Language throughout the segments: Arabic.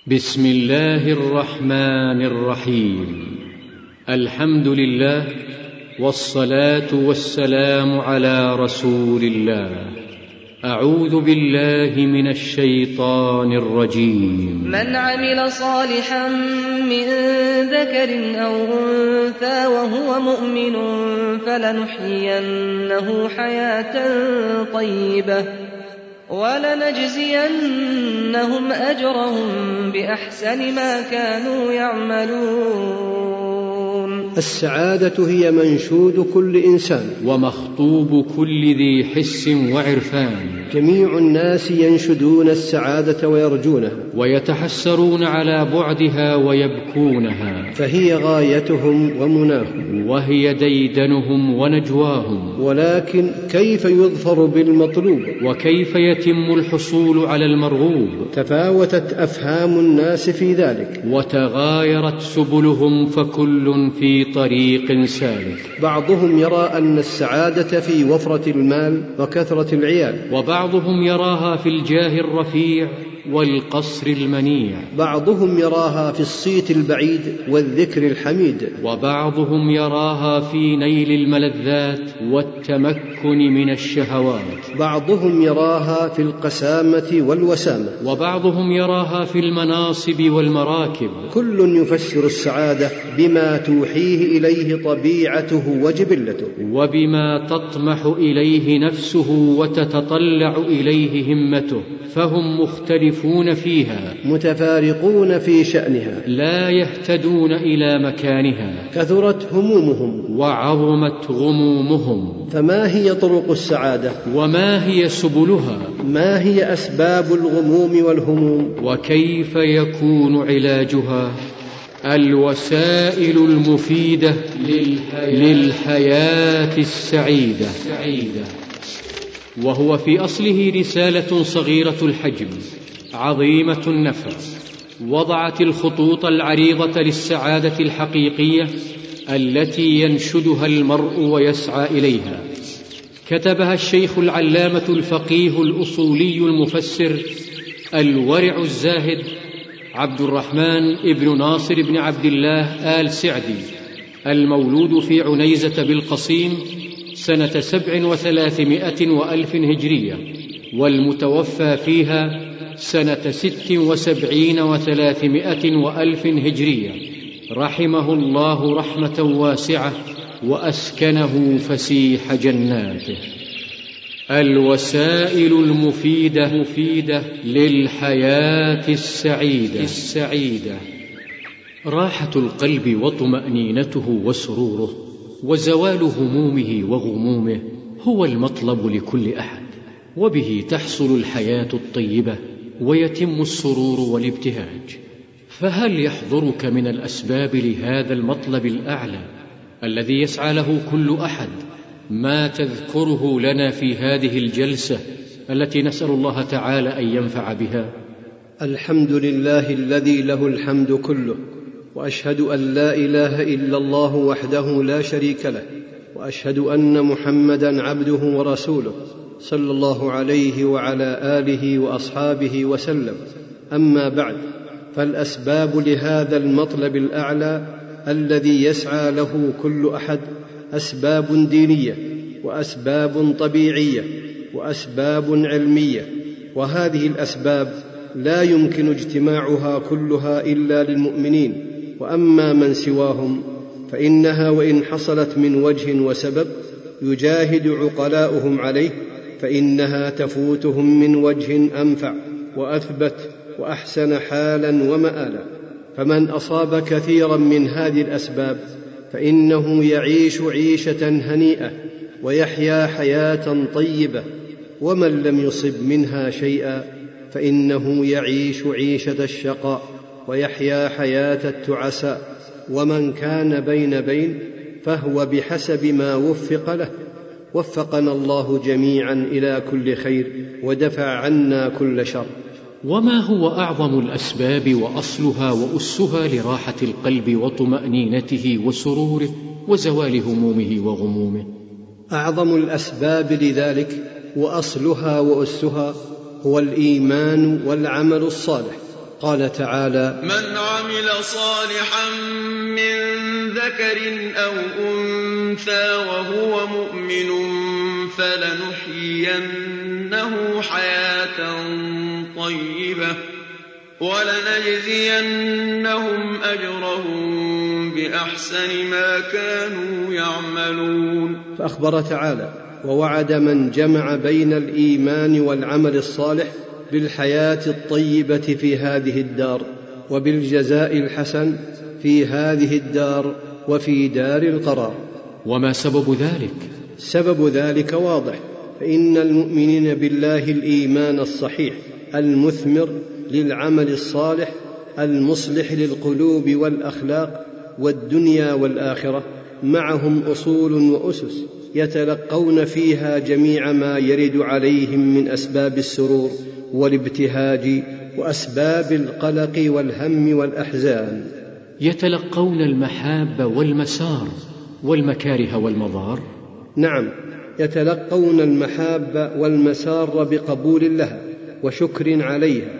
بسم الله الرحمن الرحيم. الحمد لله والصلاة والسلام على رسول الله. أعوذ بالله من الشيطان الرجيم. من عمل صالحا من ذكر أو أنثى وهو مؤمن فلنحيينه حياة طيبة ولنجزينهم أجرهم بأحسن ما كانوا يعملون. السعادة هي منشود كل إنسان ومخطوب كل ذي حس وعرفان. جميع الناس ينشدون السعادة ويرجونها ويتحسرون على بعدها ويبكونها، فهي غايتهم ومناهم وهي ديدنهم ونجواهم. ولكن كيف يظفر بالمطلوب؟ وكيف يتم الحصول على المرغوب؟ تفاوتت أفهام الناس في ذلك، وتغايرت سبلهم، فكل في طريق سالك. بعضهم يرى أن السعادة في وفرة المال وكثرة العيال، وبعضهم يراها في الجاه الرفيع والقصر المنيع، بعضهم يراها في الصيت البعيد والذكر الحميد، وبعضهم يراها في نيل الملذات والتمكن من الشهوات، بعضهم يراها في القسامة والوسامة، وبعضهم يراها في المناصب والمراكب. كل يفسر السعادة بما توحيه إليه طبيعته وجبلته، وبما تطمح إليه نفسه وتتطلع إليه همته، فهم مختلفون فيها، متفارقون في شأنها، لا يهتدون إلى مكانها، كثرت همومهم وعظمت غمومهم. فما هي طرق السعادة؟ وما هي سبلها؟ ما هي أسباب الغموم والهموم؟ وكيف يكون علاجها؟ الوسائل المفيدة للحياة السعيدة. وهو في أصله رسالة صغيرة الحجم عظيمة النفع، وضعت الخطوط العريضة للسعادة الحقيقية التي ينشدها المرء ويسعى إليها. كتبها الشيخ العلامة الفقيه الأصولي المفسر الورع الزاهد عبد الرحمن ابن ناصر بن عبد الله آل سعدي، المولود في عنيزة بالقصيم سنة 37,000 هجرية، والمتوفى فيها سنة 76,300 هجرية، رحمه الله رحمة واسعة وأسكنه فسيح جناته. الوسائل المفيدة للحياة السعيدة. راحة القلب وطمأنينته وسروره وزوال همومه وغمومه هو المطلب لكل أحد، وبه تحصل الحياة الطيبة ويتم السرور والابتهاج. فهل يحضرك من الأسباب لهذا المطلب الأعلى الذي يسعى له كل أحد ما تذكره لنا في هذه الجلسة التي نسأل الله تعالى أن ينفع بها؟ الحمد لله الذي له الحمد كله، وأشهد أن لا إله إلا الله وحده لا شريك له، وأشهد أن محمدًا عبده ورسوله صلى الله عليه وعلى آله وأصحابه وسلم. أما بعد، فالأسباب لهذا المطلب الأعلى الذي يسعى له كل أحد أسباب دينية، وأسباب طبيعية، وأسباب علمية، وهذه الأسباب لا يمكن اجتماعها كلها إلا للمؤمنين، وأما من سواهم فإنها وإن حصلت من وجه وسبب يجاهد عقلاؤهم عليه فإنها تفوتهم من وجه أنفع وأثبت وأحسن حالا ومآلا. فمن أصاب كثيرا من هذه الأسباب فإنه يعيش عيشة هنيئة ويحيا حياة طيبة، ومن لم يصب منها شيئا فإنه يعيش عيشة الشقاء ويحيا حياة التعساء. ومن كان بين فهو بحسب ما وفق له. وفقنا الله جميعا إلى كل خير ودفع عنا كل شر. وما هو أعظم الأسباب وأصلها وأسها لراحة القلب وطمأنينته وسروره وزوال همومه وغمومه؟ أعظم الأسباب لذلك وأصلها وأسها هو الإيمان والعمل الصالح، قال تعالى: من عمل صالحا من ذكر أو أنثى وهو مؤمن فلنحيينه حياة طيبة ولنجزينهم أجرهم بأحسن ما كانوا يعملون. فأخبر تعالى ووعد من جمع بين الإيمان والعمل الصالح بالحياة الطيبة في هذه الدار وبالجزاء الحسن في هذه الدار وفي دار القرار. وما سبب ذلك؟ سبب ذلك واضح، فإن المؤمنين بالله الإيمان الصحيح المثمر للعمل الصالح المصلح للقلوب والأخلاق والدنيا والآخرة معهم أصول وأسس يتلقون فيها جميع ما يرد عليهم من أسباب السرور والابتهاج وأسباب القلق والهم والأحزان. يتلقون المحاب والمسار والمكاره والمضار. نعم، يتلقون المحاب والمسار بقبول لها وشكر عليها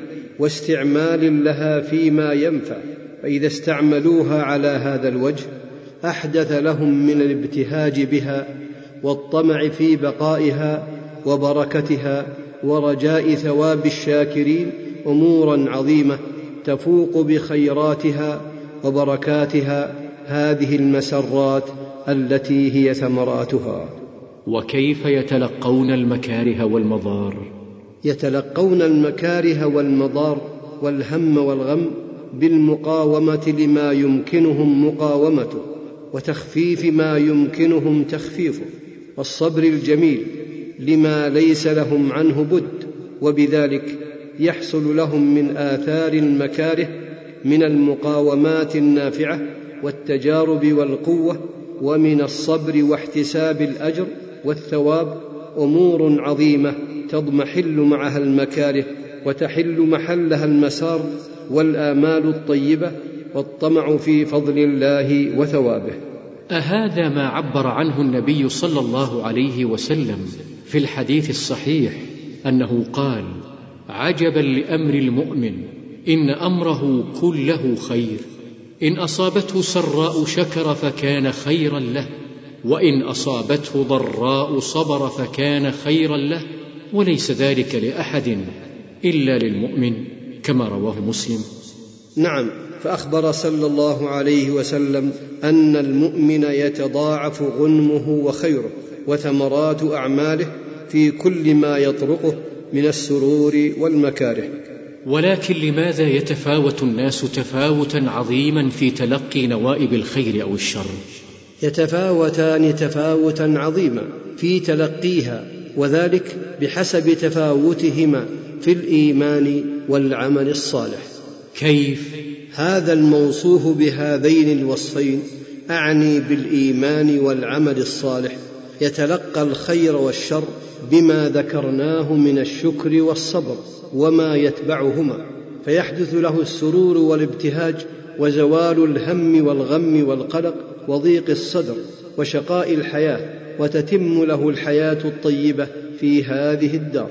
واستعمال لها فيما ينفع، فإذا استعملوها على هذا الوجه أحدث لهم من الابتهاج بها والطمع في بقائها وبركتها ورجاء ثواب الشاكرين أمورا عظيمة تفوق بخيراتها وبركاتها هذه المسرات التي هي ثمراتها. وكيف يتلقون المكاره والمضار؟ يتلقون المكاره والمضار والهم والغم بالمقاومة لما يمكنهم مقاومته وتخفيف ما يمكنهم تخفيفه والصبر الجميل لما ليس لهم عنه بد، وبذلك يحصل لهم من آثار المكاره من المقاومات النافعة والتجارب والقوة ومن الصبر واحتساب الأجر والثواب أمور عظيمة تضمحل معها المكاره وتحل محلها المسار والآمال الطيبة والطمع في فضل الله وثوابه. أهذا ما عبر عنه النبي صلى الله عليه وسلم في الحديث الصحيح أنه قال: عجبا لأمر المؤمن إن أمره كله خير، إن أصابته سراء شكر فكان خيرا له، وإن أصابته ضراء صبر فكان خيرا له، وليس ذلك لأحد إلا للمؤمن، كما رواه مسلم. نعم، فأخبر صلى الله عليه وسلم أن المؤمن يتضاعف غنمه وخيره وثمرات أعماله في كل ما يطرقه من السرور والمكاره. ولكن لماذا يتفاوت الناس تفاوتا عظيما في تلقي نوائب الخير أو الشر؟ يتفاوتان تفاوتا عظيما في تلقيها، وذلك بحسب تفاوتهما في الإيمان والعمل الصالح. كيف؟ هذا الموصوف بهذين الوصفين، أعني بالإيمان والعمل الصالح، يتلقى الخير والشر بما ذكرناه من الشكر والصبر وما يتبعهما، فيحدث له السرور والابتهاج وزوال الهم والغم والقلق وضيق الصدر وشقاء الحياة، وتتم له الحياة الطيبة في هذه الدار.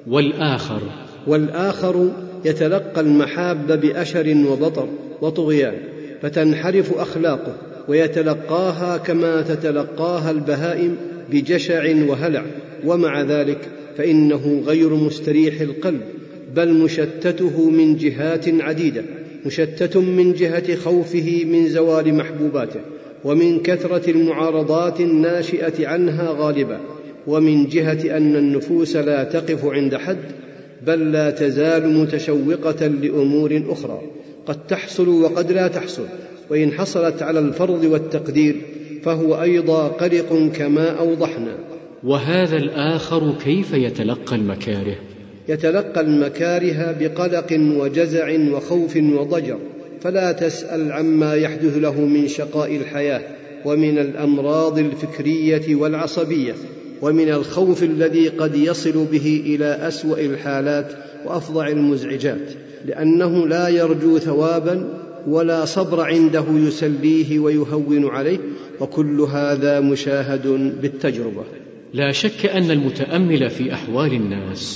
والآخر يتلقى المحاب بأشر وبطر وطغيان، فتنحرف أخلاقه ويتلقاها كما تتلقاها البهائم بجشع وهلع، ومع ذلك فإنه غير مستريح القلب، بل مشتته من جهات عديدة، مشتت من جهة خوفه من زوال محبوباته، ومن كثرة المعارضات الناشئة عنها غالبا، ومن جهة أن النفوس لا تقف عند حد، بل لا تزال متشوقة لأمور أخرى قد تحصل وقد لا تحصل، وإن حصلت على الفرض والتقدير فهو أيضا قلق كما أوضحنا. وهذا الآخر كيف يتلقى المكاره؟ يتلقى المكاره بقلق وجزع وخوف وضجر، فلا تسأل عما يحدث له من شقاء الحياة ومن الأمراض الفكرية والعصبية، ومن الخوف الذي قد يصل به إلى أسوأ الحالات وأفظع المزعجات، لأنه لا يرجو ثوابا ولا صبر عنده يسليه ويهون عليه، وكل هذا مشاهد بالتجربة. لا شك أن المتأمل في أحوال الناس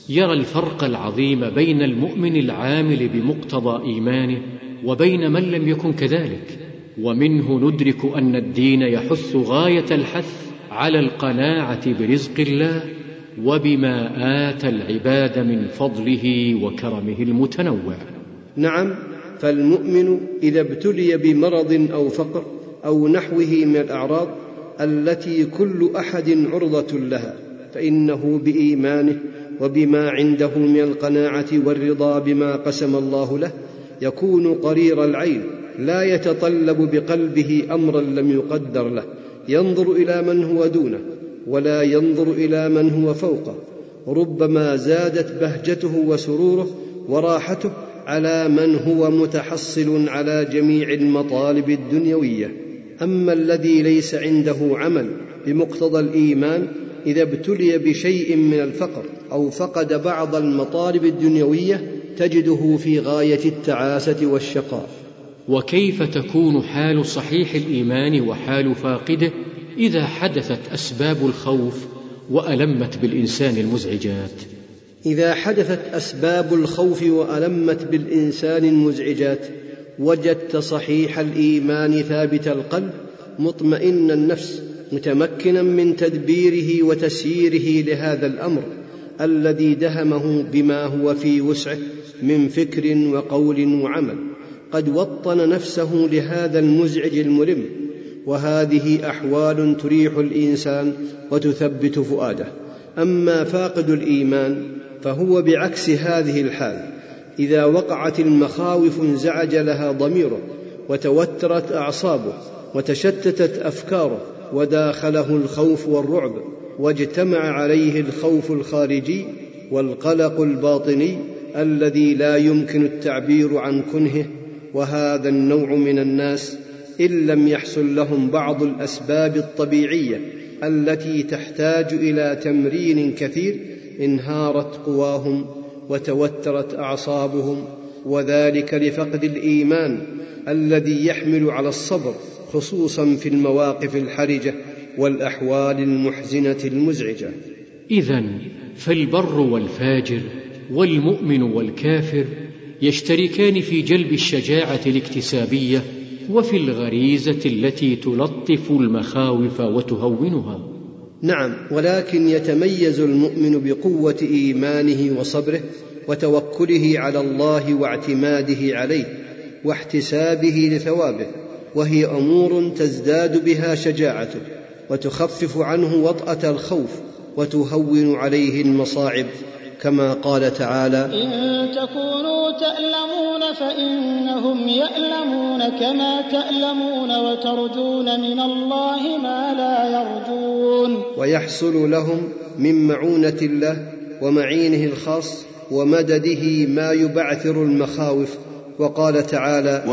يرى الفرق العظيم بين المؤمن العامل بمقتضى إيمانه وبين من لم يكن كذلك، ومنه ندرك أن الدين يحث غاية الحث على القناعة برزق الله وبما آتى العباد من فضله وكرمه المتنوع. نعم، فالمؤمن إذا ابتلي بمرض أو فقر أو نحوه من الأعراض التي كل أحد عرضة لها، فإنه بإيمانه وبما عنده من القناعة والرضا بما قسم الله له يكون قرير العين، لا يتطلب بقلبه أمرا لم يقدر له، ينظر إلى من هو دونه ولا ينظر إلى من هو فوقه. ربما زادت بهجته وسروره وراحته على من هو متحصل على جميع المطالب الدنيوية. أما الذي ليس عنده عمل بمقتضى الإيمان إذا ابتلي بشيء من الفقر أو فقد بعض المطالب الدنيوية تجده في غاية التعاسة والشقاء. وكيف تكون حال صحيح الإيمان وحال فاقده إذا حدثت أسباب الخوف وألمت بالإنسان المزعجات؟ إذا حدثت أسباب الخوف وألمت بالإنسان المزعجات وجدت صحيح الإيمان ثابت القلب مطمئن النفس متمكنا من تدبيره وتسييره لهذا الأمر الذي دهمه بما هو في وسعه من فكر وقول وعمل، قد وطن نفسه لهذا المزعج الملم. وهذه أحوال تريح الإنسان وتثبت فؤاده. أما فاقد الإيمان فهو بعكس هذه الحال، إذا وقعت المخاوف انزعج لها ضميره وتوترت أعصابه وتشتتت أفكاره وداخله الخوف والرعب، واجتمع عليه الخوف الخارجي والقلق الباطني الذي لا يمكن التعبير عن كنهه. وهذا النوع من الناس إن لم يحصل لهم بعض الأسباب الطبيعية التي تحتاج إلى تمرين كثير انهارت قواهم وتوترت أعصابهم، وذلك لفقد الإيمان الذي يحمل على الصبر خصوصا في المواقف الحرجة والأحوال المحزنة المزعجة. إذن فالبر والفاجر والمؤمن والكافر يشتركان في جلب الشجاعة الاكتسابية وفي الغريزة التي تلطف المخاوف وتهونها. نعم، ولكن يتميز المؤمن بقوة إيمانه وصبره وتوكله على الله واعتماده عليه واحتسابه لثوابه، وهي أمور تزداد بها شجاعته وتخفف عنه وطأة الخوف وتهون عليه المصاعب، كما قال تعالى: إن تكونوا تألمون فإنهم يألمون كما تألمون وترجون من الله ما لا يرجون. ويحصل لهم من معونة الله ومعينه الخاص ومدده ما يبعثر المخاوف. وقال تعالى: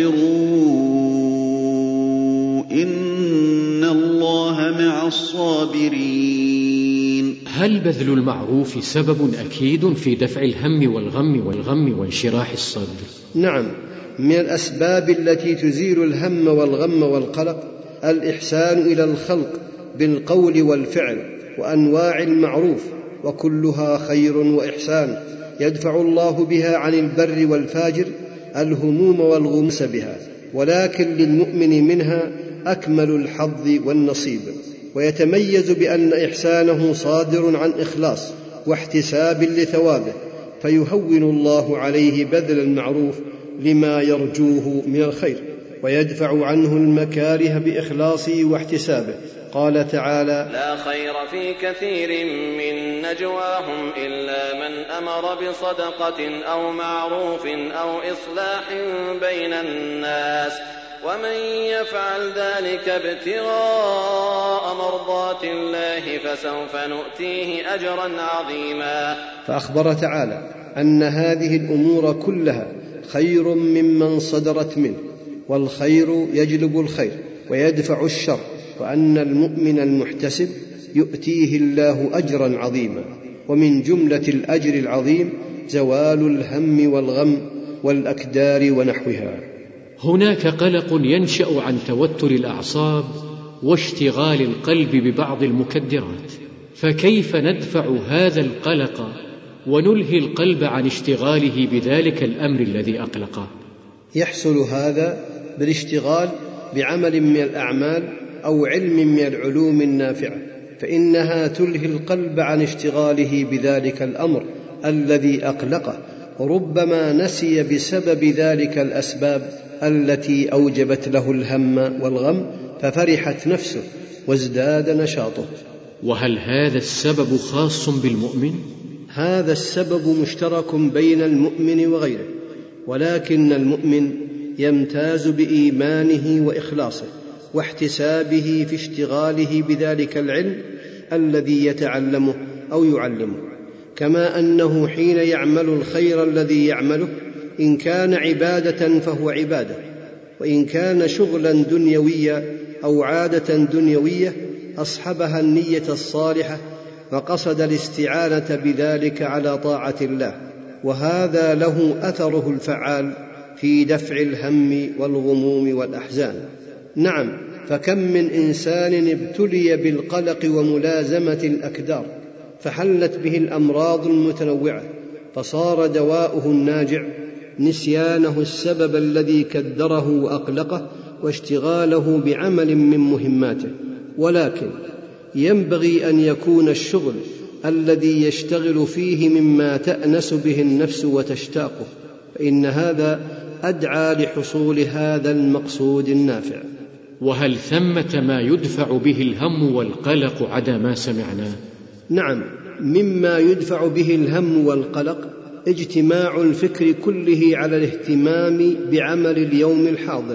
واصبروا إن الله مع الصابرين. هل بذل المعروف سبب أكيد في دفع الهم والغم وانشراح الصدر؟ نعم، من الأسباب التي تزيل الهم والغم والقلق الإحسان إلى الخلق بالقول والفعل وأنواع المعروف، وكلها خير وإحسان يدفع الله بها عن البر والفاجر الهموم والغمس بها، ولكن للمؤمن منها أكمل الحظ والنصيب، ويتميز بأن إحسانه صادر عن إخلاص واحتساب لثوابه، فيهون الله عليه بذل المعروف لما يرجوه من الخير، ويدفع عنه المكاره بإخلاصه واحتسابه. قال تعالى: لا خير في كثير من نجواهم إلا من أمر بصدقة أو معروف أو إصلاح بين الناس ومن يفعل ذلك ابتغاء مرضات الله فسوف نؤتيه أجرا عظيما. فأخبر تعالى أن هذه الأمور كلها خير ممن صدرت منه، والخير يجلب الخير ويدفع الشر، وأن المؤمن المحتسب يؤتيه الله أجرا عظيما. ومن جملة الأجر العظيم زوال الهم والغم والأكدار ونحوها. هناك قلق ينشأ عن توتر الأعصاب واشتغال القلب ببعض المكدرات، فكيف ندفع هذا القلق ونلهي القلب عن اشتغاله بذلك الأمر الذي أقلقه؟ يحصل هذا بالاشتغال بعمل من الأعمال أو علم من العلوم النافعة، فإنها تلهي القلب عن اشتغاله بذلك الأمر الذي أقلقه، وربما نسي بسبب ذلك الأسباب التي أوجبت له الهم والغم، ففرحت نفسه وازداد نشاطه. وهل هذا السبب خاص بالمؤمن؟ هذا السبب مشترك بين المؤمن وغيره، ولكن المؤمن يمتاز بإيمانه وإخلاصه واحتسابه في اشتغاله بذلك العلم الذي يتعلمه أو يعلمه، كما أنه حين يعمل الخير الذي يعمله إن كان عبادة فهو عبادة، وإن كان شغلا دنيويا أو عادة دنيوية أصحبها النية الصالحة وقصد الاستعانة بذلك على طاعة الله، وهذا له أثره الفعال في دفع الهم والغموم والأحزان. نعم، فكم من إنسان ابتلي بالقلق وملازمة الأكدار فحلت به الأمراض المتنوعة، فصار دواؤه الناجع نسيانه السبب الذي كدره وأقلقه واشتغاله بعمل من مهماته. ولكن ينبغي أن يكون الشغل الذي يشتغل فيه مما تأنس به النفس وتشتاقه، فإن هذا أدعى لحصول هذا المقصود النافع. وهل ثمة ما يدفع به الهم والقلق عدا ما سمعناه؟ نعم، مما يدفع به الهم والقلق اجتماع الفكر كله على الاهتمام بعمل اليوم الحاضر،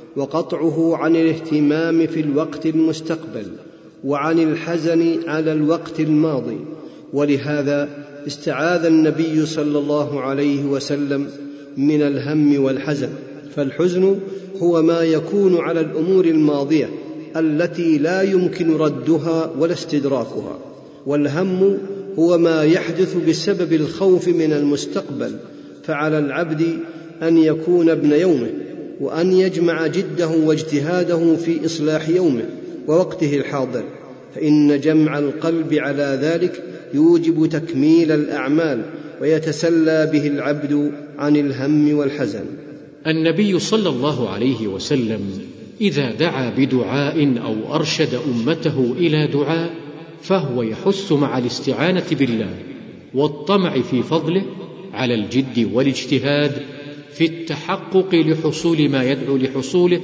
وقطعه عن الاهتمام في الوقت المستقبل، وعن الحزن على الوقت الماضي. ولهذا استعاذ النبي صلى الله عليه وسلم من الهم والحزن، فالحزن هو ما يكون على الأمور الماضية التي لا يمكن ردها ولا استدراكها، والهم هو ما يحدث بسبب الخوف من المستقبل. فعلى العبد أن يكون ابن يومه، وأن يجمع جده واجتهاده في إصلاح يومه ووقته الحاضر، فإن جمع القلب على ذلك يوجب تكميل الأعمال ويتسلى به العبد عن الهم والحزن. النبي صلى الله عليه وسلم إذا دعا بدعاء أو أرشد أمته إلى دعاء فهو يحث مع الاستعانة بالله والطمع في فضله على الجد والاجتهاد في التحقق لحصول ما يدعو لحصوله،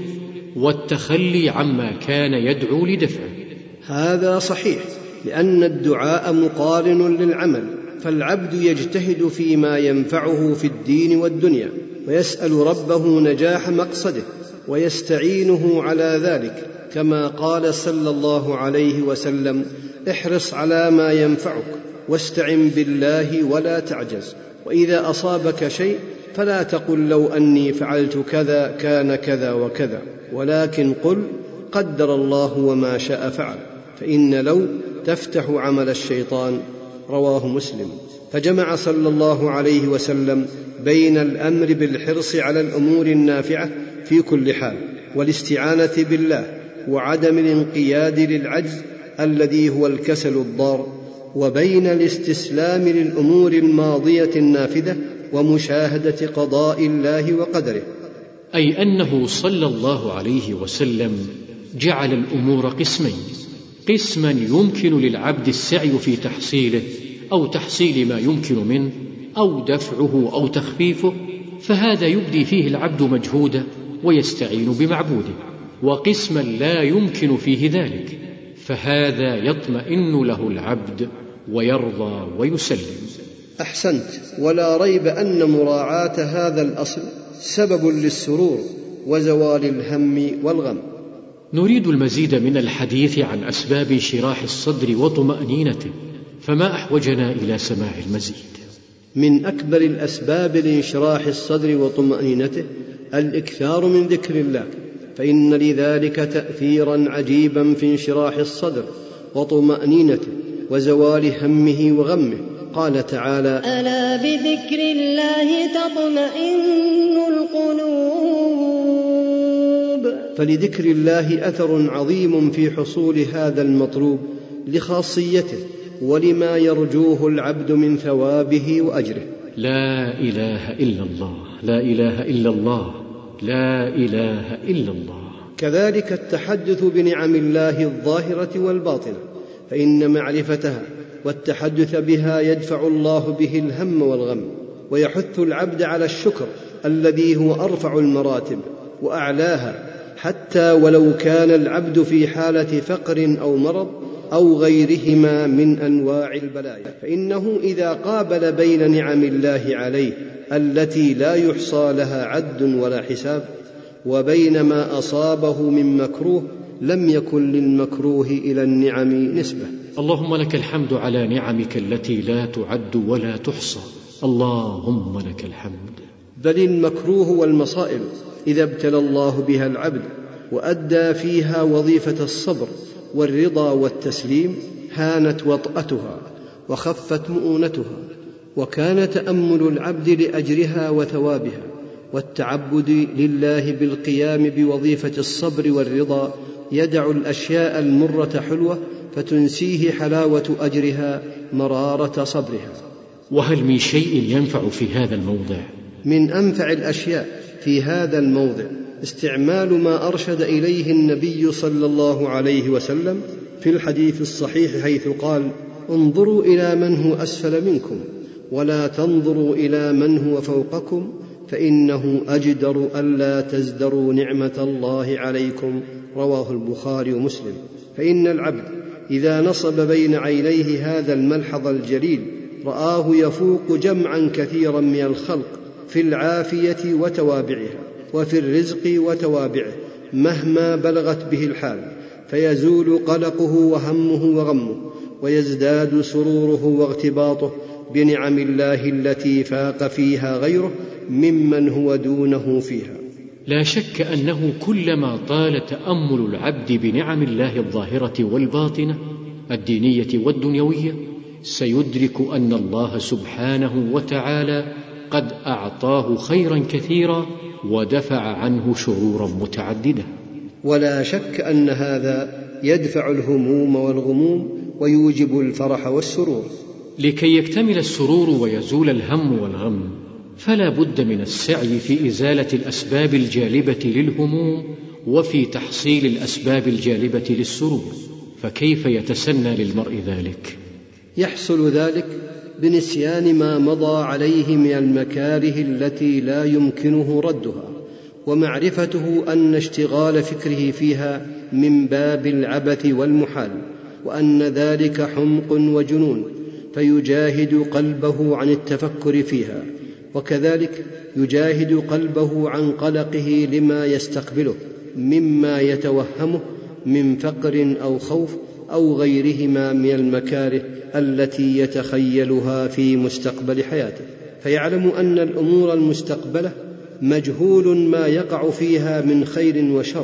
والتخلي عما كان يدعو لدفعه. هذا صحيح، لأن الدعاء مقارن للعمل، فالعبد يجتهد فيما ينفعه في الدين والدنيا، ويسأل ربه نجاح مقصده ويستعينه على ذلك، كما قال صلى الله عليه وسلم: احرص على ما ينفعك واستعن بالله ولا تعجز، وإذا أصابك شيء فلا تقل لو أني فعلت كذا كان كذا وكذا، ولكن قل قدر الله وما شاء فعل، فإن لو تفتح عمل الشيطان. رواه مسلم. فجمع صلى الله عليه وسلم بين الأمر بالحرص على الأمور النافعة في كل حال والاستعانة بالله، وعدم الانقياد للعجز الذي هو الكسل الضار، وبين الاستسلام للأمور الماضية النافذة ومشاهدة قضاء الله وقدره. أي أنه صلى الله عليه وسلم جعل الأمور قسمين: قسما يمكن للعبد السعي في تحصيله أو تحصيل ما يمكن منه أو دفعه أو تخفيفه، فهذا يبدي فيه العبد مجهوده ويستعين بمعبوده، وقسما لا يمكن فيه ذلك، فهذا يطمئن له العبد ويرضى ويسلم. أحسنت، ولا ريب أن مراعاة هذا الأصل سبب للسرور وزوال الهم والغم. نريد المزيد من الحديث عن أسباب انشراح الصدر وطمأنينته، فما أحوجنا إلى سماع المزيد؟ من أكبر الأسباب لانشراح الصدر وطمأنينته الإكثار من ذكر الله، فإن لذلك تأثيرا عجيبا في انشراح الصدر وطمأنينته وزوال همه وغمه. قال تعالى: ألا بذكر الله تطمئن القلوب. فلذكر الله أثر عظيم في حصول هذا المطلوب لخاصيته، ولما يرجوه العبد من ثوابه وأجره. لا إله إلا الله، لا إله إلا الله، لا إله إلا الله. كذلك التحدث بنعم الله الظاهرة والباطنة، فإن معرفتها والتحدث بها يدفع الله به الهم والغم، ويحث العبد على الشكر الذي هو أرفع المراتب وأعلاها، حتى ولو كان العبد في حالة فقر أو مرض أو غيرهما من أنواع البلايا، فإنه إذا قابل بين نعم الله عليه التي لا يحصى لها عد ولا حساب وبين ما أصابه من مكروه، لم يكن للمكروه إلى النعم نسبة. اللهم لك الحمد على نعمك التي لا تعد ولا تحصى، اللهم لك الحمد. بل المكروه والمصائب إذا ابتلى الله بها العبد وأدى فيها وظيفة الصبر والرضا والتسليم هانت وطأتها وخفت مؤونتها، وكان تأمل العبد لأجرها وثوابها والتعبد لله بالقيام بوظيفة الصبر والرضا يدع الأشياء المرة حلوة فتنسيه حلاوة أجرها مرارة صبرها. وهل من شيء ينفع في هذا الموضع؟ من أنفع الأشياء في هذا الموضع استعمال ما أرشد إليه النبي صلى الله عليه وسلم في الحديث الصحيح، حيث قال: انظروا إلى من هو أسفل منكم ولا تنظروا إلى من هو فوقكم، فإنه أجدر ألا تزدروا نعمة الله عليكم. رواه البخاري ومسلم. فإن العبد إذا نصب بين عينيه هذا الملحظ الجليل رآه يفوق جمعا كثيرا من الخلق في العافية وتوابعها وفي الرزق وتوابعه مهما بلغت به الحال، فيزول قلقه وهمه وغمه، ويزداد سروره واغتباطه بنعم الله التي فاق فيها غيره ممن هو دونه فيها. لا شك أنه كلما طال تأمل العبد بنعم الله الظاهرة والباطنة الدينية والدنيوية سيدرك أن الله سبحانه وتعالى قد أعطاه خيرا كثيرا ودفع عنه شرورا متعددة. ولا شك أن هذا يدفع الهموم والغموم ويوجب الفرح والسرور. لكي يكتمل السرور ويزول الهم والغم فلا بد من السعي في إزالة الأسباب الجالبة للهموم وفي تحصيل الأسباب الجالبة للسرور، فكيف يتسنى للمرء ذلك؟ يحصل ذلك بنسيان ما مضى عليه من المكاره التي لا يمكنه ردها، ومعرفته أن اشتغال فكره فيها من باب العبث والمحال، وأن ذلك حمق وجنون، فيجاهد قلبه عن التفكر فيها، وكذلك يجاهد قلبه عن قلقه لما يستقبله مما يتوهمه من فقر أو خوف أو غيرهما من المكاره التي يتخيلها في مستقبل حياته، فيعلم أن الأمور المستقبلة مجهول ما يقع فيها من خير وشر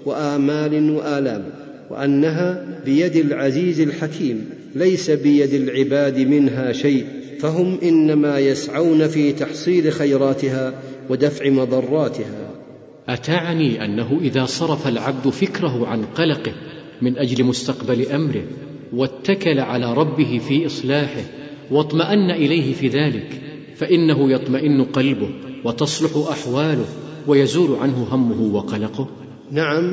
وآمال وآلام، وأنها بيد العزيز الحكيم ليس بيد العباد منها شيء، فهم إنما يسعون في تحصيل خيراتها ودفع مضراتها. أتعني أنه إذا صرف العبد فكره عن قلقه من أجل مستقبل أمره واتكل على ربه في إصلاحه واطمأن إليه في ذلك فإنه يطمئن قلبه وتصلح أحواله ويزول عنه همه وقلقه؟ نعم.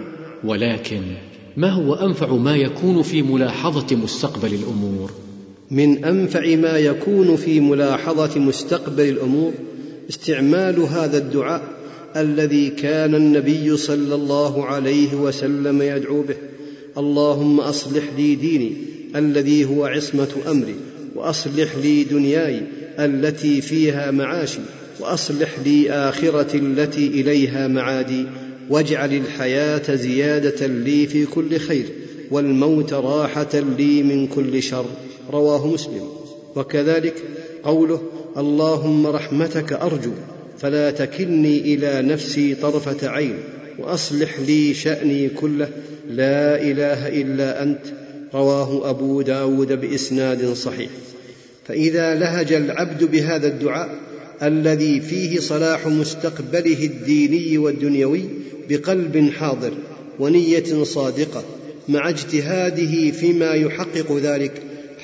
ولكن ما هو أنفع ما يكون في ملاحظة مستقبل الأمور؟ من أنفع ما يكون في ملاحظة مستقبل الأمور استعمال هذا الدعاء الذي كان النبي صلى الله عليه وسلم يدعو به: اللهم أصلح لي ديني الذي هو عصمة أمري، وأصلح لي دنياي التي فيها معاشي، وأصلح لي آخرتي التي إليها معادي، واجعل الحياة زيادة لي في كل خير، والموت راحة لي من كل شر. رواه مسلم. وكذلك قوله: اللهم رحمتك أرجو فلا تكلني إلى نفسي طرفة عين، وأصلح لي شأني كله، لا إله إلا أنت. رواه أبو داود بإسناد صحيح. فإذا لهج العبد بهذا الدعاء الذي فيه صلاح مستقبله الديني والدنيوي بقلب حاضر ونية صادقة مع اجتهاده فيما يحقق ذلك،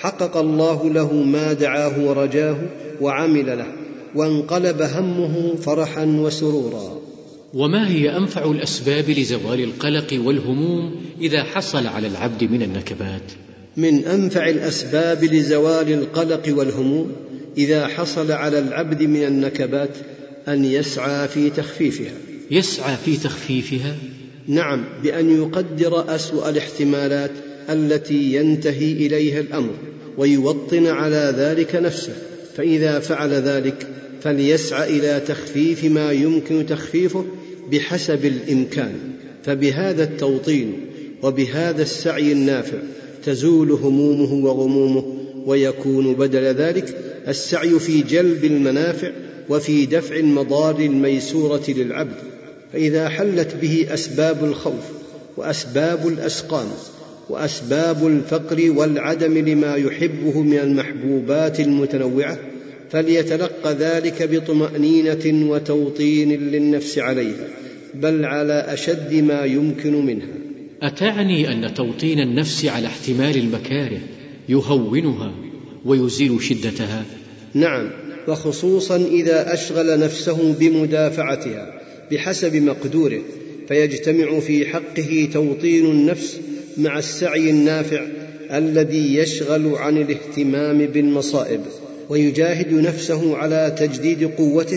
حقق الله له ما دعاه ورجاه وعمل له، وانقلب همه فرحا وسرورا. وما هي أنفع الأسباب لزوال القلق والهموم إذا حصل على العبد من النكبات؟ من أنفع الأسباب لزوال القلق والهموم إذا حصل على العبد من النكبات أن يسعى في تخفيفها. يسعى في تخفيفها؟ نعم، بأن يقدر أسوأ الاحتمالات التي ينتهي إليها الأمر ويوطن على ذلك نفسه، فإذا فعل ذلك فليسعى إلى تخفيف ما يمكن تخفيفه بحسب الإمكان. فبهذا التوطين وبهذا السعي النافع تزول همومه وغمومه، ويكون بدل ذلك السعي في جلب المنافع وفي دفع المضار الميسورة للعبد. فإذا حلت به أسباب الخوف وأسباب الأسقام وأسباب الفقر والعدم لما يحبه من المحبوبات المتنوعة، فليتلقى ذلك بطمأنينة وتوطين للنفس عليها، بل على أشد ما يمكن منها. أتعني أن توطين النفس على احتمال المكاره يهونها ويزيل شدتها؟ نعم، وخصوصا إذا أشغل نفسه بمدافعتها بحسب مقدوره، فيجتمع في حقه توطين النفس مع السعي النافع الذي يشغل عن الاهتمام بالمصائب، ويجاهد نفسه على تجديد قوته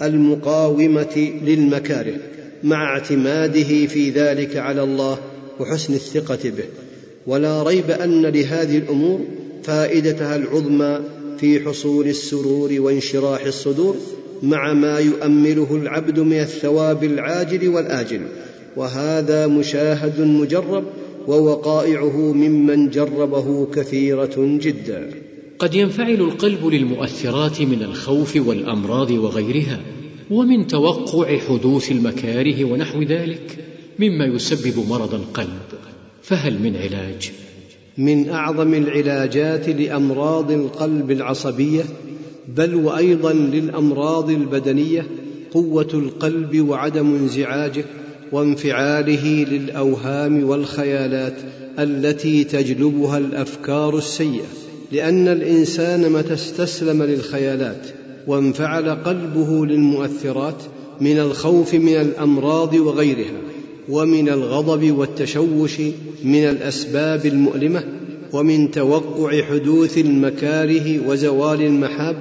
المقاومة للمكاره، مع اعتماده في ذلك على الله وحسن الثقة به. ولا ريب أن لهذه الأمور فائدتها العظمى في حصول السرور وانشراح الصدور، مع ما يؤمله العبد من الثواب العاجل والآجل، وهذا مشاهد مجرب، ووقائعه ممن جربه كثيرة جدا. قد ينفعل القلب للمؤثرات من الخوف والأمراض وغيرها، ومن توقع حدوث المكاره ونحو ذلك مما يسبب مرض القلب، فهل من علاج؟ من أعظم العلاجات لأمراض القلب العصبية، بل وأيضا للأمراض البدنية، قوة القلب وعدم انزعاجه وانفعاله للأوهام والخيالات التي تجلبها الأفكار السيئة. لأن الإنسان متى استسلم للخيالات وانفعل قلبه للمؤثرات من الخوف من الأمراض وغيرها، ومن الغضب والتشوش من الأسباب المؤلمة، ومن توقع حدوث المكاره وزوال المحاب،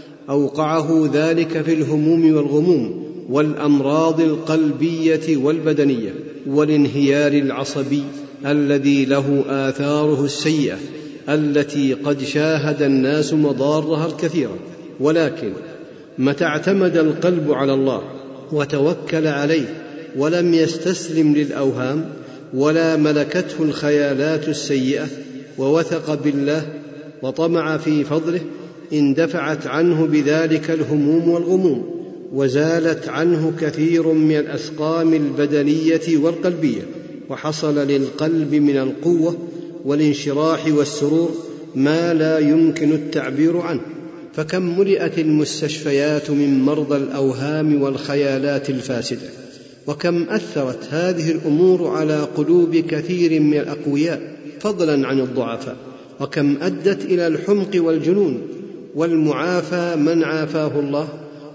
أوقعه ذلك في الهموم والغموم والأمراض القلبية والبدنية والانهيار العصبي الذي له آثاره السيئة التي قد شاهد الناس مضارها الكثيرة. ولكن متى اعتمد القلب على الله وتوكل عليه ولم يستسلم للأوهام ولا ملكته الخيالات السيئة، ووثق بالله وطمع في فضله، اندفعت عنه بذلك الهموم والغموم، وزالت عنه كثير من الأسقام البدنية والقلبية، وحصل للقلب من القوة والانشراح والسرور ما لا يمكن التعبير عنه. فكم ملئت المستشفيات من مرضى الأوهام والخيالات الفاسدة، وكم أثرت هذه الأمور على قلوب كثير من الأقوياء فضلا عن الضعفاء، وكم أدت إلى الحمق والجنون، والمعافى من عافاه الله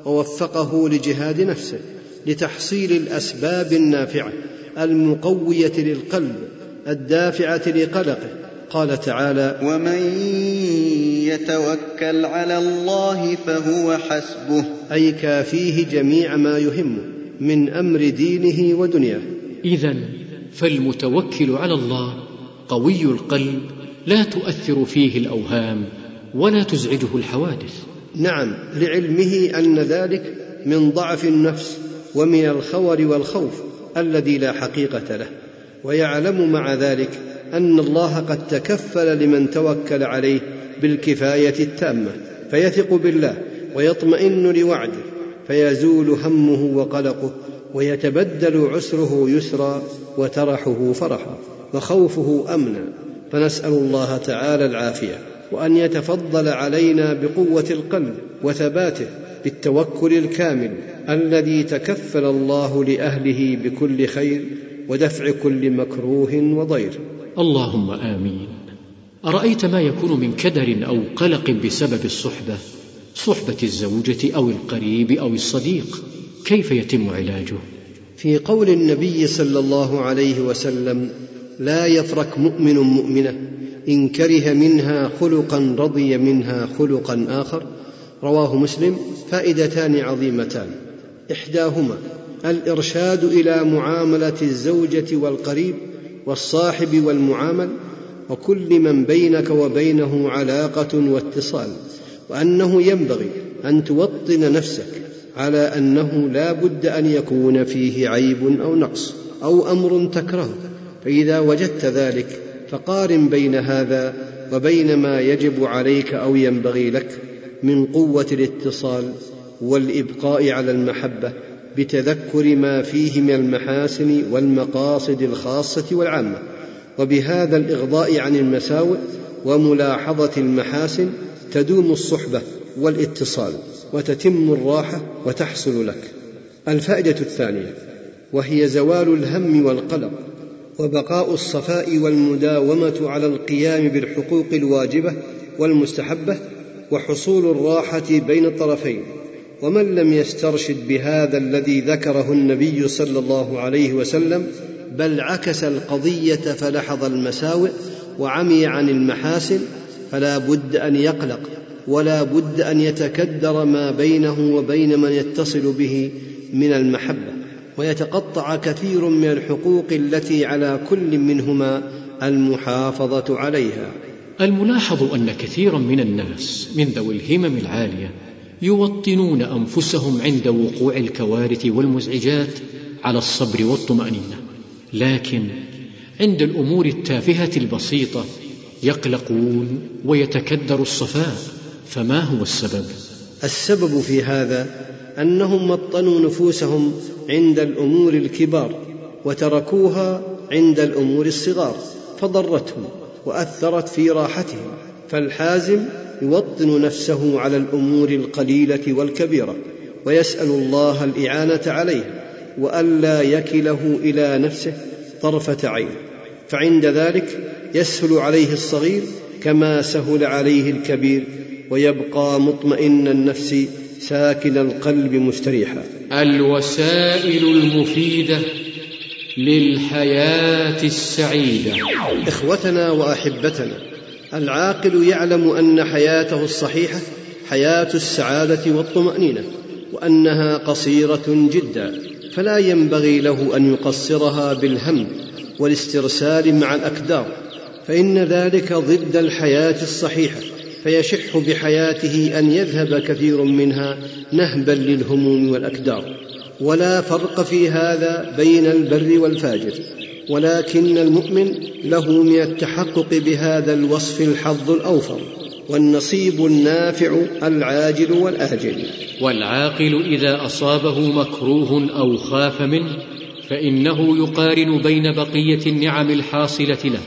ووفقه لجهاد نفسه لتحصيل الأسباب النافعة المقوية للقلب الدافعة لقلقه. قال تعالى: ومن يتوكل على الله فهو حسبه، أي كافيه جميع ما يهمه من أمر دينه ودنياه. إذن فالمتوكل على الله قوي القلب، لا تؤثر فيه الأوهام ولا تزعجه الحوادث. نعم، لعلمه أن ذلك من ضعف النفس ومن الخور والخوف الذي لا حقيقة له، ويعلم مع ذلك أن الله قد تكفل لمن توكل عليه بالكفاية التامة، فيثق بالله ويطمئن لوعده، فيزول همه وقلقه، ويتبدل عسره يسرا وترحه فرحا وخوفه أمنا. فنسأل الله تعالى العافية، وأن يتفضل علينا بقوة القلب وثباته بالتوكل الكامل الذي تكفل الله لأهله بكل خير ودفع كل مكروه وضير. اللهم آمين. أرأيت ما يكون من كدر أو قلق بسبب صحبة الزوجة أو القريب أو الصديق، كيف يتم علاجه؟ في قول النبي صلى الله عليه وسلم: لا يفرق مؤمن مؤمنة إن كره منها خلقا رضي منها خلقا آخر، رواه مسلم، فائدتان عظيمتان: إحداهما الإرشاد إلى معاملة الزوجة والقريب والصاحب والمعامل وكل من بينك وبينه علاقة واتصال، وأنه ينبغي أن توطن نفسك على أنه لا بد أن يكون فيه عيب أو نقص أو أمر تكرهه، فإذا وجدت ذلك فقارن بين هذا وبين ما يجب عليك أو ينبغي لك من قوة الاتصال والإبقاء على المحبة بتذكر ما فيه من المحاسن والمقاصد الخاصة والعامة، وبهذا الإغضاء عن المساوئ وملاحظة المحاسن تدوم الصحبة والاتصال وتتم الراحة وتحصل لك. الفائدة الثانية وهي زوال الهم والقلق وبقاء الصفاء والمداومة على القيام بالحقوق الواجبة والمستحبة وحصول الراحة بين الطرفين. ومن لم يسترشد بهذا الذي ذكره النبي صلى الله عليه وسلم بل عكس القضية فلحظ المساوئ وعمي عن المحاسن فلا بد أن يقلق ولا بد أن يتكدر ما بينه وبين من يتصل به من المحبة، ويتقطع كثير من الحقوق التي على كل منهما المحافظة عليها. الملاحظ أن كثيرا من الناس من ذوي الهمم العالية يوطنون أنفسهم عند وقوع الكوارث والمزعجات على الصبر والطمأنينة، لكن عند الأمور التافهة البسيطة يقلقون ويتكدر الصفاء. فما هو السبب؟ السبب في هذا أنهم مطنوا نفوسهم عند الأمور الكبار وتركوها عند الأمور الصغار فضرتهم وأثرت في راحتهم. فالحازم يوطن نفسه على الأمور القليلة والكبيرة ويسأل الله الإعانة عليه وألا يكله إلى نفسه طرفة عين، فعند ذلك يسهل عليه الصغير كما سهل عليه الكبير ويبقى مطمئن النفس ساكن القلب مستريحا. الوسائل المفيدة للحياة السعيدة. إخوتنا وأحبتنا، العاقل يعلم أن حياته الصحيحة حياة السعادة والطمأنينة، وأنها قصيرة جدا، فلا ينبغي له أن يقصرها بالهم والاسترسال مع الأكدار، فإن ذلك ضد الحياة الصحيحة، فيشح بحياته أن يذهب كثير منها نهبا للهموم والأكدار. ولا فرق في هذا بين البر والفاجر، ولكن المؤمن له من التحقق بهذا الوصف الحظ الأوفر والنصيب النافع العاجل والآجل. والعاقل إذا أصابه مكروه أو خاف منه فإنه يقارن بين بقية النعم الحاصلة له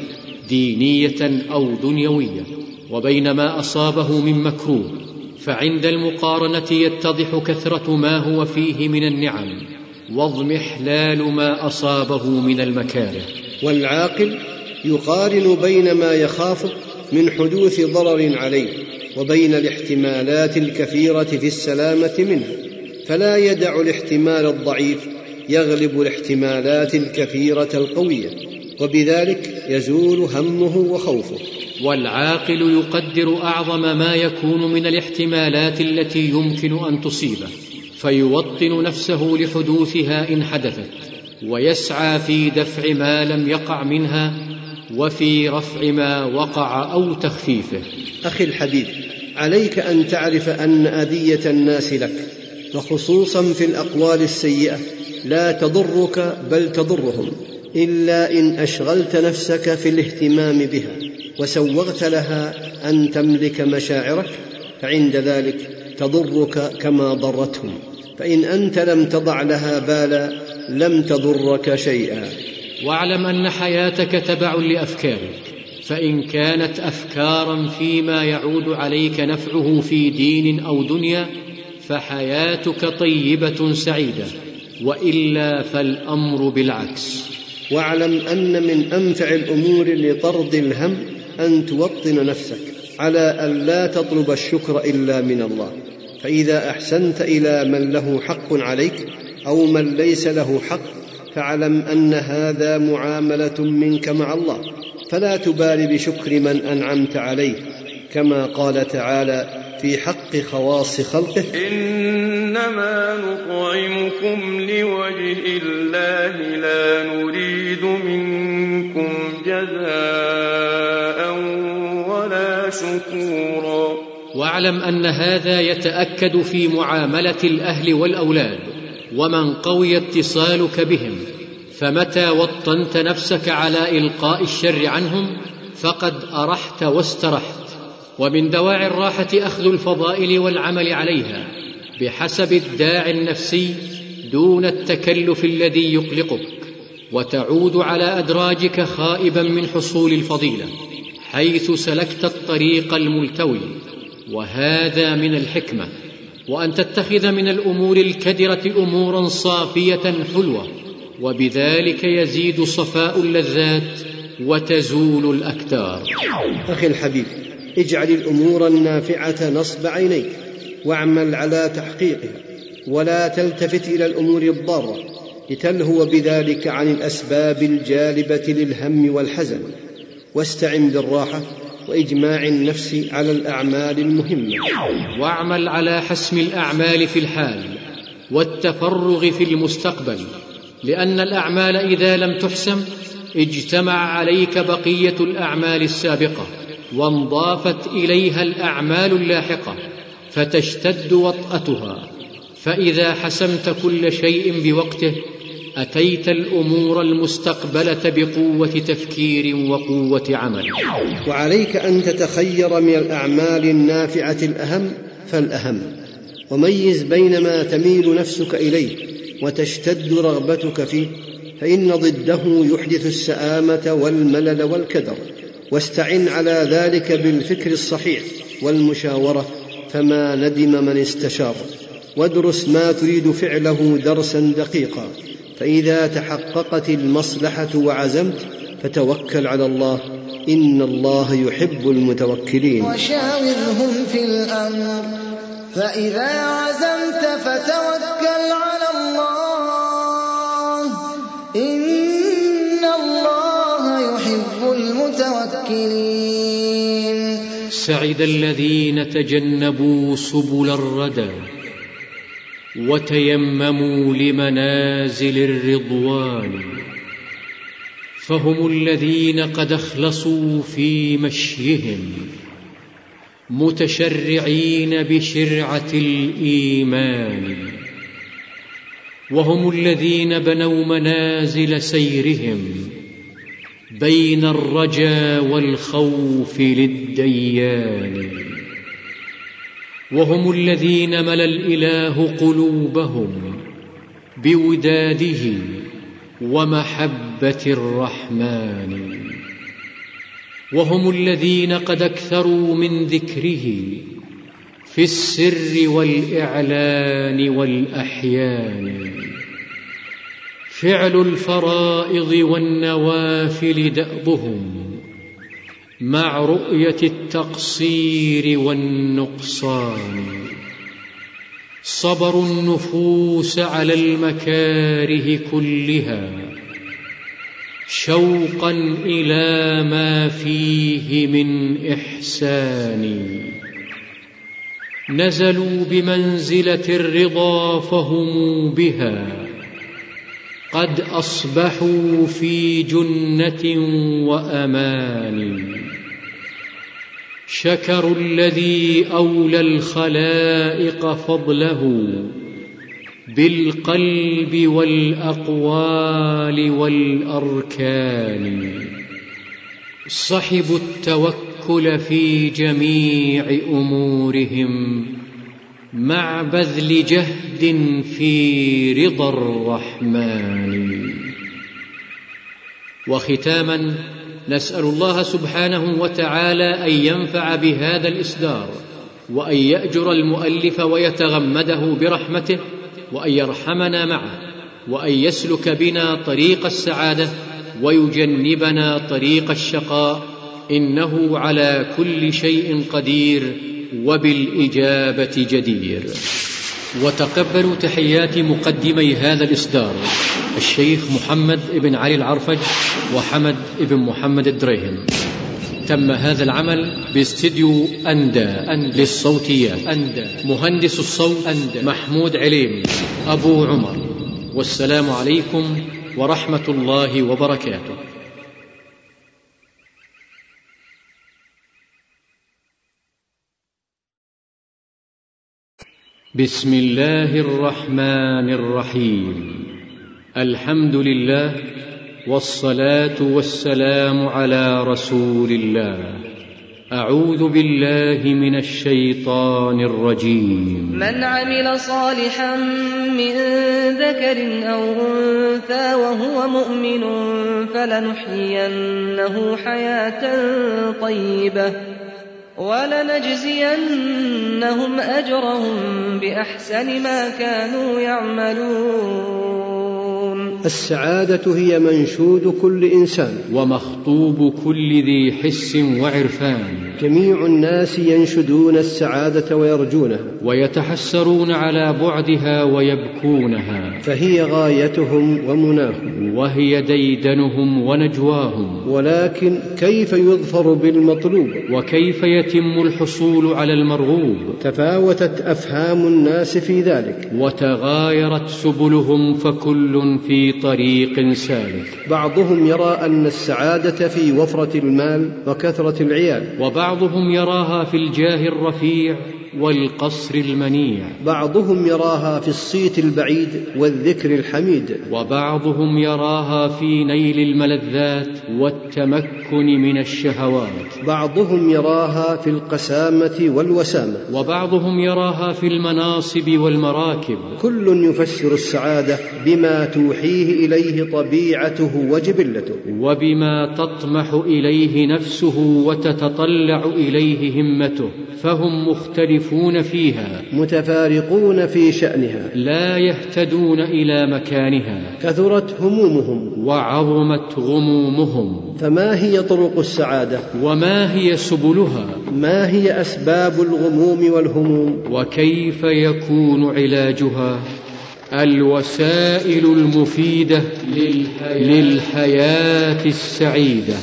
دينية أو دنيوية وبين ما أصابه من مكروه، فعند المقارنة يتضح كثرة ما هو فيه من النعم واضمحلال ما أصابه من المكاره. والعاقل يقارن بين ما يخاف من حدوث ضرر عليه وبين الاحتمالات الكثيرة في السلامة منه، فلا يدع الاحتمال الضعيف يغلب الاحتمالات الكثيرة القوية، وبذلك يزول همه وخوفه. والعاقل يقدر أعظم ما يكون من الاحتمالات التي يمكن أن تصيبه فيوطن نفسه لحدوثها إن حدثت، ويسعى في دفع ما لم يقع منها وفي رفع ما وقع أو تخفيفه. أخي الحبيب، عليك أن تعرف أن أذية الناس لك، وخصوصا في الأقوال السيئة، لا تضرك بل تضرهم، إلا إن أشغلت نفسك في الاهتمام بها وسوغت لها أن تملك مشاعرك، فعند ذلك تضرك كما ضرتهم، فإن أنت لم تضع لها بالا لم تضرك شيئا. واعلم أن حياتك تبع لأفكارك، فإن كانت أفكارا فيما يعود عليك نفعه في دين أو دنيا فحياتك طيبة سعيدة، وإلا فالأمر بالعكس. واعلم أن من أنفع الأمور لطرد الهم أن توطن نفسك على أن لا تطلب الشكر إلا من الله. فإذا أحسنت إلى من له حق عليك أو من ليس له حق فاعلم أن هذا معاملة منك مع الله، فلا تبالي بشكر من أنعمت عليه، كما قال تعالى في حق خواص خلقه: إنما نطعمكم لوجه الله لا نريد منكم جزاء ولا شكورا. واعلم أن هذا يتأكد في معاملة الأهل والأولاد ومن قوي اتصالك بهم، فمتى وطنت نفسك على إلقاء الشر عنهم فقد أرحت واسترحت. ومن دواعي الراحة أخذ الفضائل والعمل عليها بحسب الداعي النفسي دون التكلف الذي يقلقك، وتعود على أدراجك خائبا من حصول الفضيلة حيث سلكت الطريق الملتوي. وهذا من الحكمة، وأن تتخذ من الأمور الكدرة أمورا صافية حلوة، وبذلك يزيد صفاء اللذات وتزول الأكدار. أخي الحبيب، اجعل الأمور النافعة نصب عينيك واعمل على تحقيقها، ولا تلتفت إلى الأمور الضارة لتلهو بذلك عن الأسباب الجالبة للهم والحزن. واستعن بالراحة وإجماع النفس على الأعمال المهمة، واعمل على حسم الأعمال في الحال والتفرغ في المستقبل، لأن الأعمال إذا لم تحسم اجتمع عليك بقية الأعمال السابقة وانضافت إليها الأعمال اللاحقة فتشتد وطأتها. فإذا حسمت كل شيء بوقته أتيت الأمور المستقبلة بقوة تفكير وقوة عمل. وعليك أن تتخير من الأعمال النافعة الأهم فالأهم، وميز بين ما تميل نفسك إليه وتشتد رغبتك فيه، فإن ضده يحدث السآمة والملل والكدر. واستعن على ذلك بالفكر الصحيح والمشاورة، فما ندم من استشار. وادرس ما تريد فعله درسا دقيقا، فإذا تحققت المصلحة وعزمت فتوكل على الله، إن الله يحب المتوكلين. وشاورهم في الأمر، فإذا عزمت فتوكل على الله، إن الله يحب المتوكلين. سعد الذين تجنبوا سبل الردى وتيمموا لمنازل الرضوان، فهم الذين قد اخلصوا في مشيهم متشرعين بشرعة الإيمان، وهم الذين بنوا منازل سيرهم بين الرجا والخوف للديان، وهم الذين ملا الإله قلوبهم بوداده ومحبة الرحمن، وهم الذين قد أكثروا من ذكره في السر والإعلان والأحيان. فعل الفرائض والنوافل دأبهم مع رؤية التقصير والنقصان، صبروا النفوس على المكاره كلها شوقا إلى ما فيه من إحسان، نزلوا بمنزلة الرضا فهم بها قد أصبحوا في جنة وأمان، شكروا الذي أولى الخلائق فضله بالقلب والأقوال والأركان، صحبوا التوكل في جميع أمورهم مع بذل جهد في رضا الرحمن. وختاما نسأل الله سبحانه وتعالى أن ينفع بهذا الإصدار، وأن يأجر المؤلف ويتغمده برحمته، وأن يرحمنا معه، وأن يسلك بنا طريق السعادة ويجنبنا طريق الشقاء، إنه على كل شيء قدير وبالإجابة جدير. وتقبلوا تحيات مقدمي هذا الإصدار الشيخ محمد بن علي العرفج وحمد بن محمد الدريهم. تم هذا العمل باستديو أندى للصوتيات، مهندس الصوت محمود عليم أبو عمر. والسلام عليكم ورحمة الله وبركاته. بسم الله الرحمن الرحيم. الحمد لله والصلاة والسلام على رسول الله. أعوذ بالله من الشيطان الرجيم. من عمل صالحا من ذكر أو أنثى وهو مؤمن فلنحيينه حياة طيبة ولنجزينهم أجرهم بأحسن ما كانوا يعملون. السعادة هي منشود كل إنسان ومخطوب كل ذي حس وعرفان. جميع الناس ينشدون السعادة ويرجونها ويتحسرون على بعدها ويبكونها، فهي غايتهم ومناهم وهي ديدنهم ونجواهم. ولكن كيف يظفر بالمطلوب؟ وكيف يتم الحصول على المرغوب؟ تفاوتت أفهام الناس في ذلك وتغايرت سبلهم، فكل في طريق سالك. بعضهم يرى أن السعادة في وفرة المال وكثرة العيال، وبعضهم يراها في الجاه الرفيع والقصر المنيع، بعضهم يراها في الصيت البعيد والذكر الحميد، وبعضهم يراها في نيل الملذات والتمكن من الشهوات، بعضهم يراها في القسامة والوسامة، وبعضهم يراها في المناصب والمراكب. كل يفسر السعادة بما توحيه إليه طبيعته وجبلته، وبما تطمح إليه نفسه وتتطلع إليه همته، فهم مختلفون فيها متفارقون في شأنها، لا يهتدون إلى مكانها. كثرت همومهم وعظمت غمومهم. فما هي طرق السعادة؟ وما هي سبلها؟ ما هي أسباب الغموم والهموم؟ وكيف يكون علاجها؟ الوسائل المفيدة للحياة السعيدة.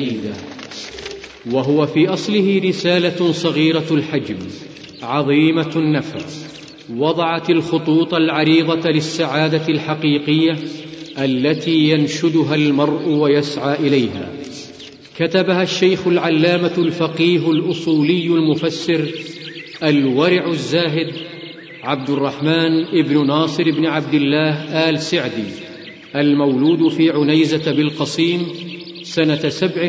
وهو في أصله رسالة صغيرة الحجم عظيمة النفع، وضعت الخطوط العريضة للسعادة الحقيقية التي ينشدها المرء ويسعى إليها. كتبها الشيخ العلامة الفقيه الأصولي المفسر الورع الزاهد عبد الرحمن ابن ناصر بن عبد الله آل سعدي، المولود في عنيزة بالقصيم سنة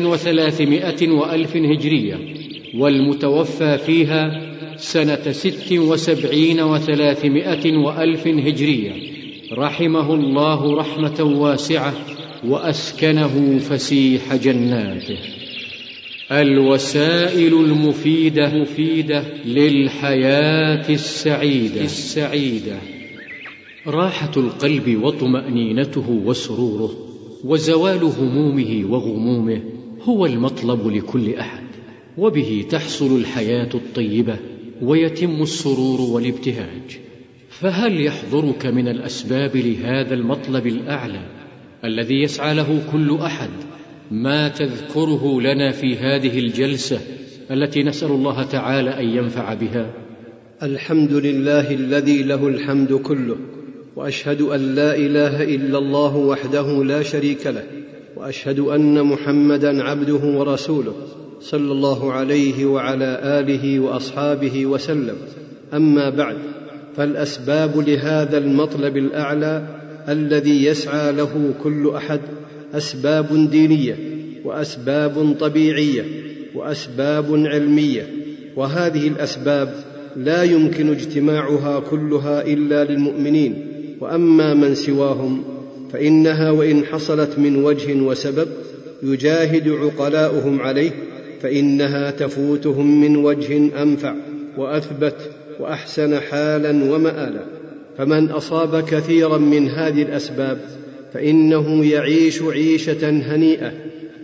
37 هجرية، والمتوفى فيها سنة 76 و300 هجرية، رحمه الله رحمة واسعة وأسكنه فسيح جناته. الوسائل المفيدة للحياة السعيدة. راحة القلب وطمأنينته وسروره وزوال همومه وغمومه هو المطلب لكل أحد، وبه تحصل الحياة الطيبة ويتم السرور والابتهاج. فهل يحضرك من الأسباب لهذا المطلب الأعلى الذي يسعى له كل أحد ما تذكره لنا في هذه الجلسة التي نسأل الله تعالى أن ينفع بها؟ الحمد لله الذي له الحمد كله، وأشهد أن لا إله إلا الله وحده لا شريك له، وأشهد أن محمدًا عبده ورسوله صلى الله عليه وعلى آله وأصحابه وسلم. أما بعد، فالأسباب لهذا المطلب الأعلى الذي يسعى له كل أحد أسباب دينية، وأسباب طبيعية، وأسباب علمية، وهذه الأسباب لا يمكن اجتماعها كلها إلا للمؤمنين، وأما من سواهم فإنها وإن حصلت من وجه وسبب يجاهد عقلاؤهم عليه فإنها تفوتهم من وجه أنفع وأثبت وأحسن حالا ومآلا. فمن أصاب كثيرا من هذه الأسباب فإنه يعيش عيشة هنيئة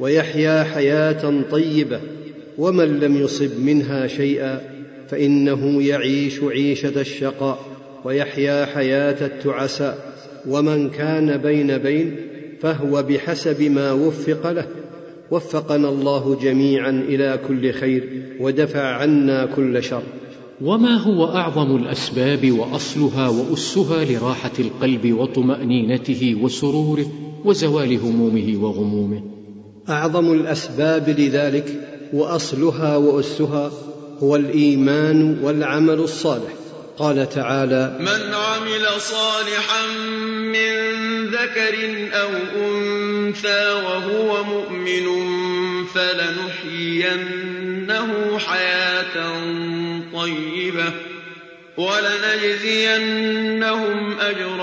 ويحيا حياة طيبة، ومن لم يصب منها شيئا فإنه يعيش عيشة الشقاء ويحيا حياة التعساء. ومن كان بين فهو بحسب ما وفق له. وفقنا الله جميعا إلى كل خير ودفع عنا كل شر. وما هو أعظم الأسباب وأصلها وأسها لراحة القلب وطمأنينته وسروره وزوال همومه وغمومه؟ أعظم الأسباب لذلك وأصلها وأسها هو الإيمان والعمل الصالح. قال تعالى: من عمل صالحا من ذكر أو أنثى وهو مؤمن فلنحيينه حياة طيبة ولنجزينهم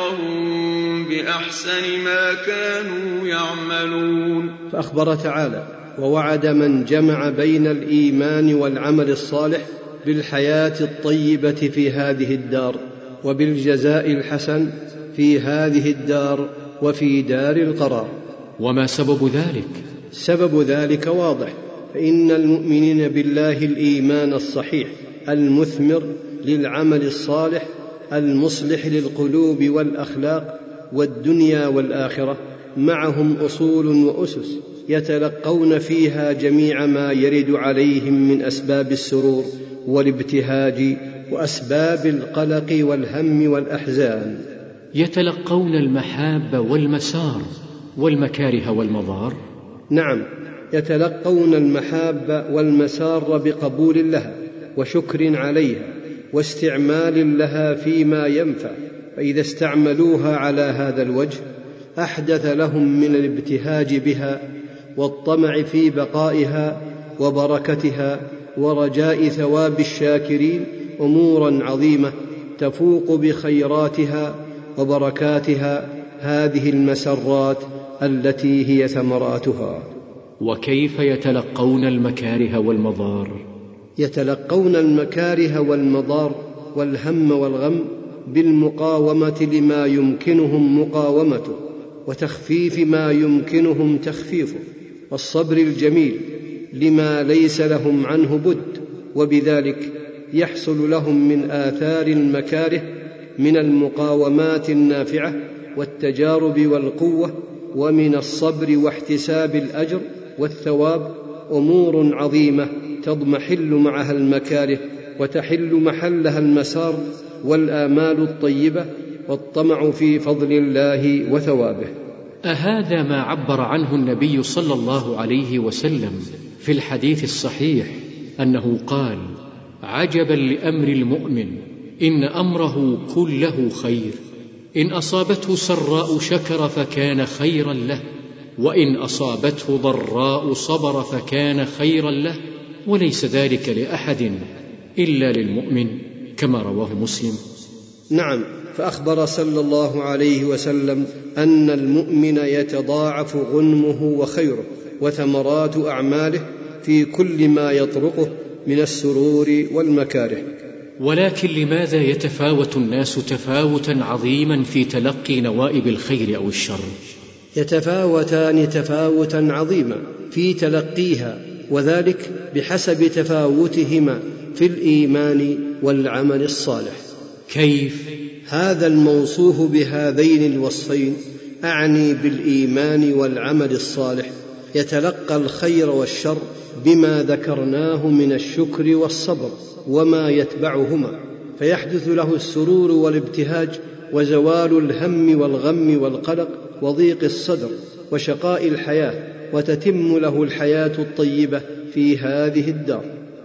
أجرهم بأحسن ما كانوا يعملون. فأخبر تعالى ووعد من جمع بين الإيمان والعمل الصالح بالحياة الطيبة في هذه الدار وبالجزاء الحسن في هذه الدار وفي دار القرار. وما سبب ذلك؟ سبب ذلك واضح، فإن المؤمنين بالله الإيمان الصحيح المثمر للعمل الصالح المصلح للقلوب والأخلاق والدنيا والآخرة معهم أصول وأسس يتلقون فيها جميع ما يرد عليهم من أسباب السرور والابتهاج وأسباب القلق والهم والأحزان. يتلقون المحاب والمسار والمكاره والمضار؟ نعم، يتلقون المحاب والمسار بقبول لها وشكر عليها واستعمال لها فيما ينفع، فإذا استعملوها على هذا الوجه أحدث لهم من الابتهاج بها والطمع في بقائها وبركتها ورجاء ثواب الشاكرين أمورا عظيمة تفوق بخيراتها وبركاتها هذه المسرات التي هي ثمراتها. وكيف يتلقون المكاره والمضار؟ يتلقون المكاره والمضار والهم والغم بالمقاومة لما يمكنهم مقاومته وتخفيف ما يمكنهم تخفيفه والصبر الجميل لما ليس لهم عنه بد، وبذلك يحصل لهم من آثار المكاره من المقاومات النافعة والتجارب والقوة ومن الصبر واحتساب الأجر والثواب أمور عظيمة تضمحل معها المكاره وتحل محلها المسار والآمال الطيبة والطمع في فضل الله وثوابه. أهذا ما عبر عنه النبي صلى الله عليه وسلم في الحديث الصحيح أنه قال: عجبا لأمر المؤمن إن أمره كله خير، إن أصابته سراء شكر فكان خيرا له، وإن أصابته ضراء صبر فكان خيرا له، وليس ذلك لأحد إلا للمؤمن، كما رواه مسلم. نعم، فأخبر صلى الله عليه وسلم أن المؤمن يتضاعف غنمه وخيره وثمرات أعماله في كل ما يطرقه من السرور والمكاره. ولكن لماذا يتفاوت الناس تفاوتا عظيما في تلقي نوائب الخير أو الشر؟ يتفاوتان تفاوتا عظيما في تلقيها، وذلك بحسب تفاوتهما في الإيمان والعمل الصالح. كيف؟ هذا الموصوف بهذين الوصفين، أعني بالإيمان والعمل الصالح، يتلقى الخير والشر بما ذكرناه من الشكر والصبر وما يتبعهما، فيحدث له السرور والابتهاج وزوال الهم والغم والقلق وضيق الصدر وشقاء الحياة، وتتم له الحياة الطيبة في هذه الدار.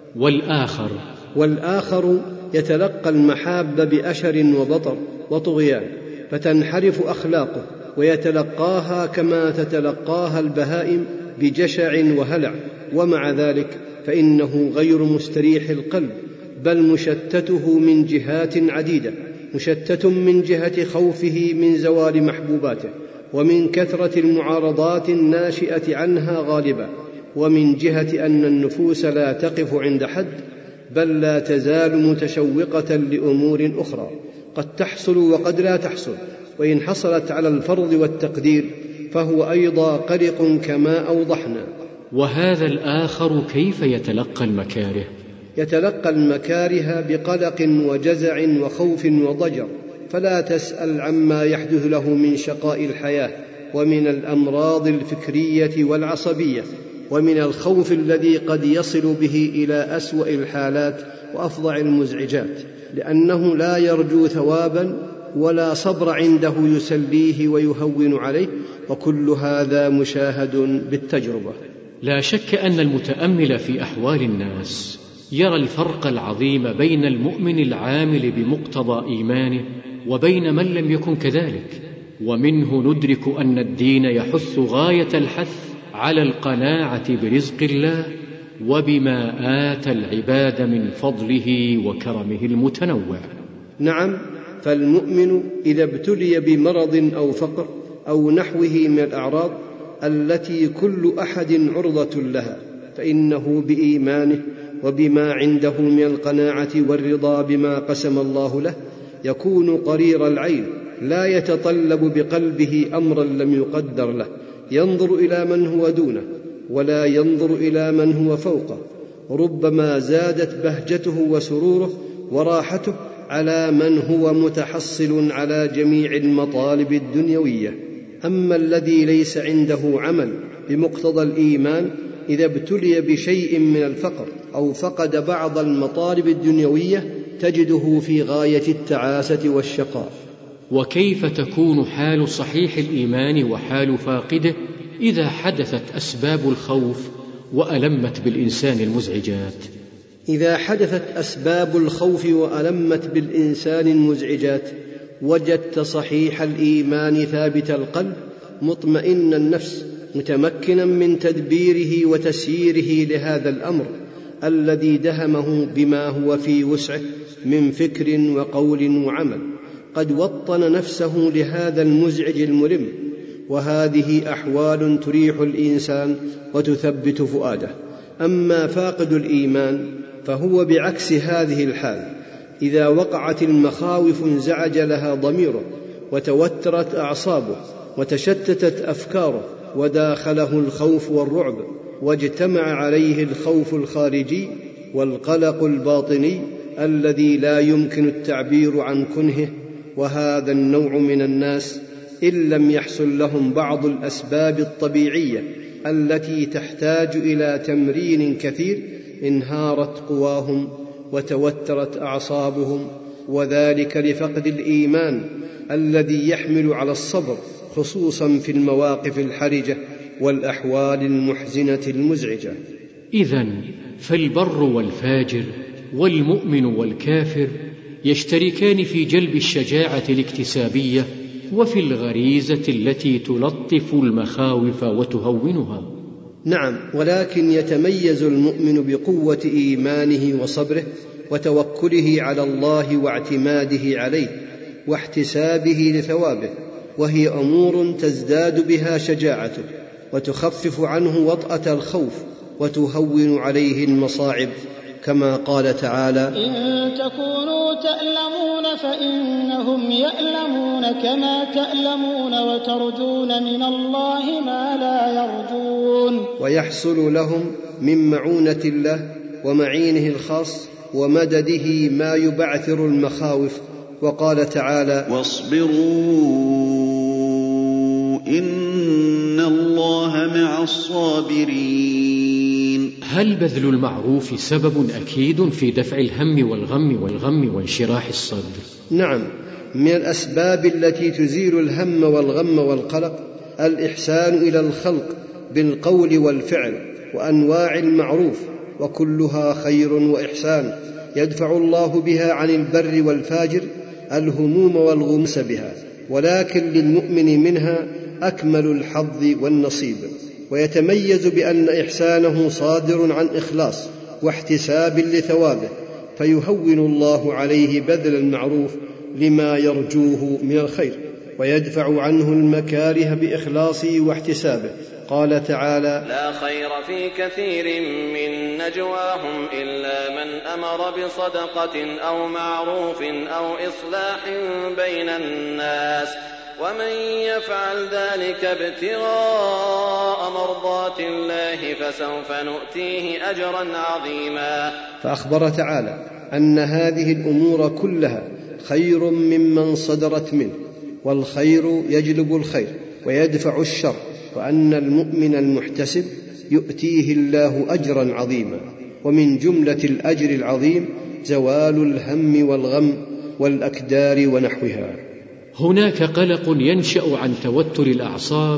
والآخر يتلقى المحاب بأشر وبطر وطغيان، فتنحرف أخلاقه ويتلقاها كما تتلقاها البهائم بجشع وهلع، ومع ذلك فإنه غير مستريح القلب، بل مشتته من جهات عديدة، مشتت من جهة خوفه من زوال محبوباته، ومن كثرة المعارضات الناشئة عنها غالبا، ومن جهة أن النفوس لا تقف عند حد، بل لا تزال متشوقة لأمور أخرى قد تحصل وقد لا تحصل، وإن حصلت على الفرض والتقدير فهو أيضا قلق كما أوضحنا، وهذا الآخر كيف يتلقى المكاره؟ يتلقى المكاره بقلق وجزع وخوف وضجر، فلا تسأل عما يحدث له من شقاء الحياة ومن الأمراض الفكرية والعصبية ومن الخوف الذي قد يصل به إلى أسوأ الحالات وأفظع المزعجات، لأنه لا يرجو ثوابا ولا صبر عنده يسليه ويهون عليه، وكل هذا مشاهد بالتجربة. لا شك أن المتأمل في أحوال الناس يرى الفرق العظيم بين المؤمن العامل بمقتضى إيمانه وبين من لم يكن كذلك، ومنه ندرك أن الدين يحث غاية الحث على القناعة برزق الله وبما آتى العباد من فضله وكرمه المتنوع. نعم، فالمؤمن إذا ابتلي بمرض أو فقر أو نحوه من الأعراض التي كل أحد عرضة لها، فإنه بإيمانه وبما عنده من القناعة والرضا بما قسم الله له يكون قرير العين، لا يتطلب بقلبه أمرا لم يقدر له، ينظر إلى من هو دونه ولا ينظر إلى من هو فوقه، ربما زادت بهجته وسروره وراحته على من هو متحصل على جميع المطالب الدنيوية. أما الذي ليس عنده عمل بمقتضى الإيمان إذا ابتلي بشيء من الفقر أو فقد بعض المطالب الدنيوية تجده في غاية التعاسة والشقاء. وكيف تكون حال صحيح الإيمان وحال فاقده إذا حدثت أسباب الخوف وألمت بالإنسان المزعجات؟ إذا حدثت أسباب الخوف وألمت بالإنسان المزعجات وجدت صحيح الإيمان ثابت القلب مطمئن النفس متمكنا من تدبيره وتسييره لهذا الأمر الذي دهمه بما هو في وسعه من فكر وقول وعمل، قد وطن نفسه لهذا المزعج الملم، وهذه أحوال تريح الإنسان وتثبت فؤاده. أما فاقد الإيمان فهو بعكس هذه الحال، إذا وقعت المخاوف انزعج لها ضميره وتوترت أعصابه وتشتتت أفكاره وداخله الخوف والرعب، واجتمع عليه الخوف الخارجي والقلق الباطني الذي لا يمكن التعبير عن كنهه. وهذا النوع من الناس إن لم يحصل لهم بعض الأسباب الطبيعية التي تحتاج إلى تمرين كثير انهارت قواهم وتوترت أعصابهم، وذلك لفقد الإيمان الذي يحمل على الصبر خصوصا في المواقف الحرجة والأحوال المحزنة المزعجة. إذن فالبر والفاجر والمؤمن والكافر يشتركان في جلب الشجاعة الاكتسابية وفي الغريزة التي تلطف المخاوف وتهونها. نعم، ولكن يتميز المؤمن بقوة إيمانه وصبره وتوكله على الله واعتماده عليه واحتسابه لثوابه، وهي أمور تزداد بها شجاعته وتخفف عنه وطأة الخوف وتهون عليه المصاعب، كما قال تعالى: إن تكونوا تألمون فإنهم يألمون كما تألمون وترجون من الله ما لا يرجون. ويحصل لهم من معونة الله ومعينه الخاص ومدده ما يبعثر المخاوف. وقال تعالى: واصبروا إن الله مع الصابرين. هل بذل المعروف سبب أكيد في دفع الهم والغم وانشراح الصدر؟ نعم، من الأسباب التي تزيل الهم والغم والقلق الإحسان إلى الخلق بالقول والفعل وأنواع المعروف، وكلها خير وإحسان يدفع الله بها عن البر والفاجر الهموم والغمس بها، ولكن للمؤمن منها أكمل الحظ والنصيب، ويتميز بأن إحسانه صادر عن إخلاص واحتساب لثوابه، فيهون الله عليه بذل المعروف لما يرجوه من الخير، ويدفع عنه المكاره بإخلاصه واحتسابه. قال تعالى: لا خير في كثير من نجواهم إلا من أمر بصدقة أو معروف أو إصلاح بين الناس ومن يفعل ذلك ابتغاء مرضات الله فسوف نؤتيه أجرا عظيما. فأخبر تعالى أن هذه الأمور كلها خير ممن صدرت منه، والخير يجلب الخير ويدفع الشر، وأن المؤمن المحتسب يؤتيه الله أجرا عظيما. ومن جملة الأجر العظيم زوال الهم والغم والأكدار ونحوها. هناك قلق ينشأ عن توتر الأعصاب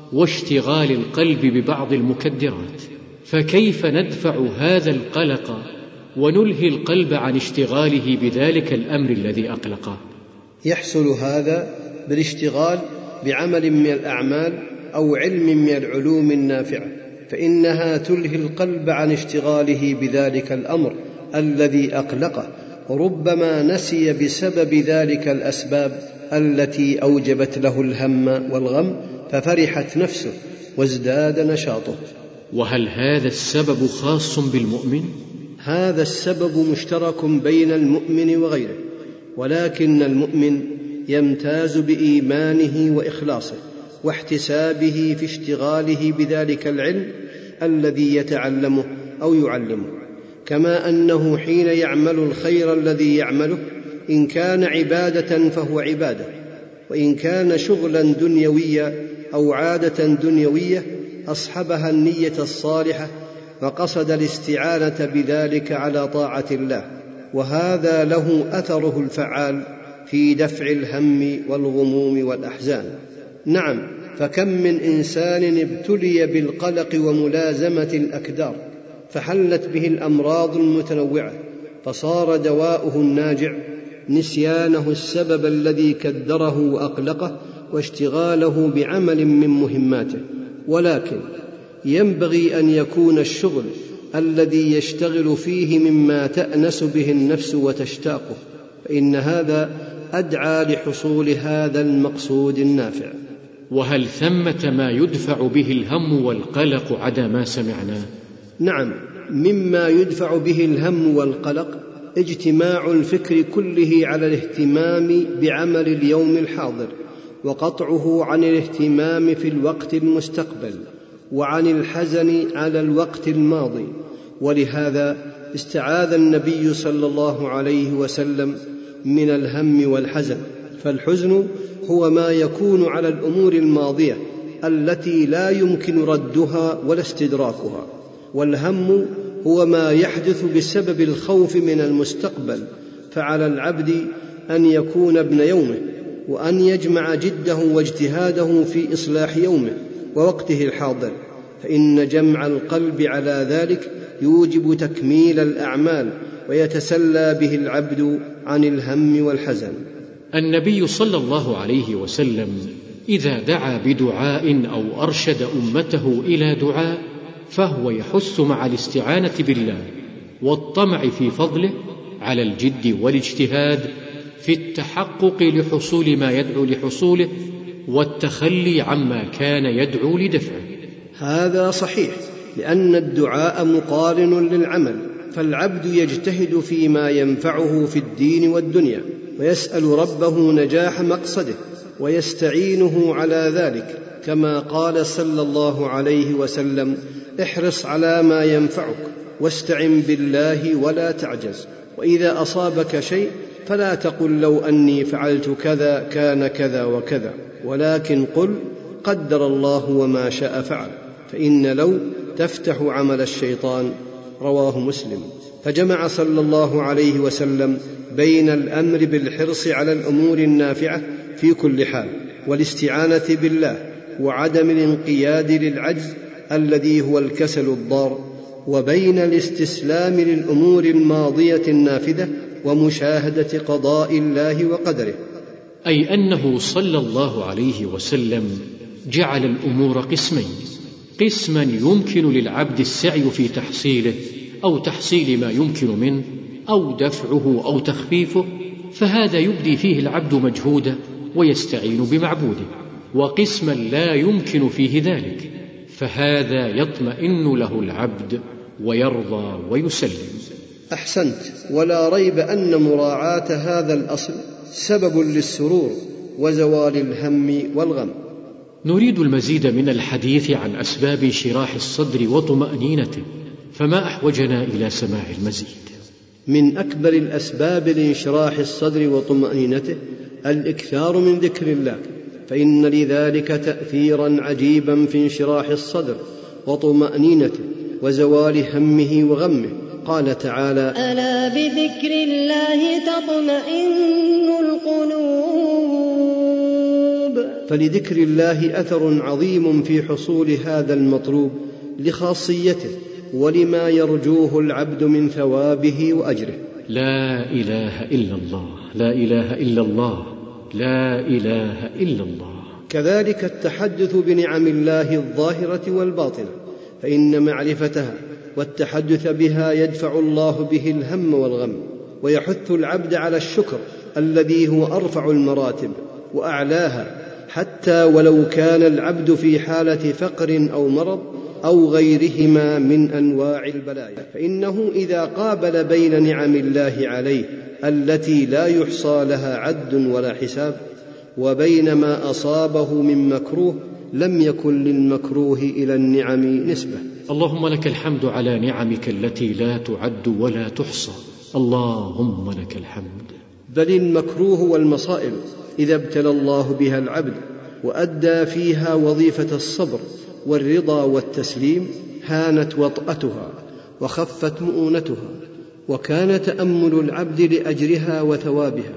واشتغال القلب ببعض المكدرات، فكيف ندفع هذا القلق ونلهي القلب عن اشتغاله بذلك الأمر الذي أقلقه؟ يحصل هذا بالاشتغال بعمل من الأعمال أو علم من العلوم النافعة، فإنها تلهي القلب عن اشتغاله بذلك الأمر الذي أقلقه، وربما نسي بسبب ذلك الأسباب التي أوجبت له الهم والغم، ففرحت نفسه وازداد نشاطه. وهل هذا السبب خاص بالمؤمن؟ هذا السبب مشترك بين المؤمن وغيره، ولكن المؤمن يمتاز بإيمانه وإخلاصه واحتسابه في اشتغاله بذلك العلم الذي يتعلمه أو يعلمه، كما أنه حين يعمل الخير الذي يعمله إن كان عبادة فهو عبادة، وإن كان شغلا دنيويا أو عادة دنيوية أصحبها النية الصالحة وقصد الاستعانة بذلك على طاعة الله، وهذا له أثره الفعال في دفع الهم والغموم والأحزان. نعم، فكم من إنسان ابتلي بالقلق وملازمة الأكدار فحلت به الأمراض المتنوعة، فصار دواؤه الناجع نسيانه السبب الذي كدره وأقلقه واشتغاله بعمل من مهماته. ولكن ينبغي أن يكون الشغل الذي يشتغل فيه مما تأنس به النفس وتشتاقه، فإن هذا أدعى لحصول هذا المقصود النافع. وهل ثمة ما يدفع به الهم والقلق عدا ما سمعنا؟ نعم، مما يدفع به الهم والقلق اجتماع الفكر كله على الاهتمام بعمل اليوم الحاضر، وقطعه عن الاهتمام في الوقت المستقبل، وعن الحزن على الوقت الماضي. ولهذا استعاذ النبي صلى الله عليه وسلم من الهم والحزن، فالحزن هو ما يكون على الأمور الماضية التي لا يمكن ردها ولا استدراكها، والهم هو ما يحدث بسبب الخوف من المستقبل. فعلى العبد أن يكون ابن يومه، وأن يجمع جده واجتهاده في إصلاح يومه ووقته الحاضر، فإن جمع القلب على ذلك يوجب تكميل الأعمال ويتسلى به العبد عن الهم والحزن. النبي صلى الله عليه وسلم إذا دعا بدعاء أو أرشد أمته إلى دعاء فهو يحث مع الاستعانة بالله والطمع في فضله على الجد والاجتهاد في التحقق لحصول ما يدعو لحصوله والتخلي عما كان يدعو لدفعه. هذا صحيح، لأن الدعاء مقارن للعمل، فالعبد يجتهد فيما ينفعه في الدين والدنيا، ويسأل ربه نجاح مقصده ويستعينه على ذلك، كما قال صلى الله عليه وسلم: احرص على ما ينفعك واستعن بالله ولا تعجز، وإذا أصابك شيء فلا تقل لو أني فعلت كذا كان كذا وكذا، ولكن قل قدر الله وما شاء فعل، فإن لو تفتح عمل الشيطان. رواه مسلم. فجمع صلى الله عليه وسلم بين الأمر بالحرص على الأمور النافعة في كل حال والاستعانة بالله وعدم الانقياد للعجز الذي هو الكسل الضار، وبين الاستسلام للأمور الماضية النافذة ومشاهدة قضاء الله وقدره. أي أنه صلى الله عليه وسلم جعل الأمور قسمين: قسما يمكن للعبد السعي في تحصيله أو تحصيل ما يمكن منه أو دفعه أو تخفيفه، فهذا يبدي فيه العبد مجهوده ويستعين بمعبوده، وقسما لا يمكن فيه ذلك، فهذا يطمئن له العبد ويرضى ويسلم. أحسنت، ولا ريب أن مراعاة هذا الأصل سبب للسرور وزوال الهم والغم. نريد المزيد من الحديث عن أسباب انشراح الصدر وطمأنينته، فما أحوجنا إلى سماع المزيد؟ من أكبر الأسباب لانشراح الصدر وطمأنينته الإكثار من ذكر الله، فإن لذلك تأثيرا عجيبا في انشراح الصدر وطمأنينته وزوال همه وغمه. قال تعالى: ألا بذكر الله تطمئن القلوب. فلذكر الله أثر عظيم في حصول هذا المطلوب لخاصيته ولما يرجوه العبد من ثوابه وأجره. لا إله إلا الله، لا إله إلا الله، لا إله إلا الله. كذلك التحدث بنعم الله الظاهرة والباطنة، فإن معرفتها والتحدث بها يدفع الله به الهم والغم، ويحث العبد على الشكر الذي هو أرفع المراتب وأعلاها، حتى ولو كان العبد في حالة فقر أو مرض أو غيرهما من أنواع البلايا، فإنه إذا قابل بين نعم الله عليه التي لا يحصى لها عد ولا حساب وبين ما أصابه من مكروه، لم يكن للمكروه إلى النعم نسبة. اللهم لك الحمد على نعمك التي لا تعد ولا تحصى، اللهم لك الحمد. بل المكروه والمصائب إذا ابتلى الله بها العبد وأدى فيها وظيفة الصبر والرضا والتسليم هانت وطأتها وخفت مؤونتها، وكان تأمل العبد لأجرها وثوابها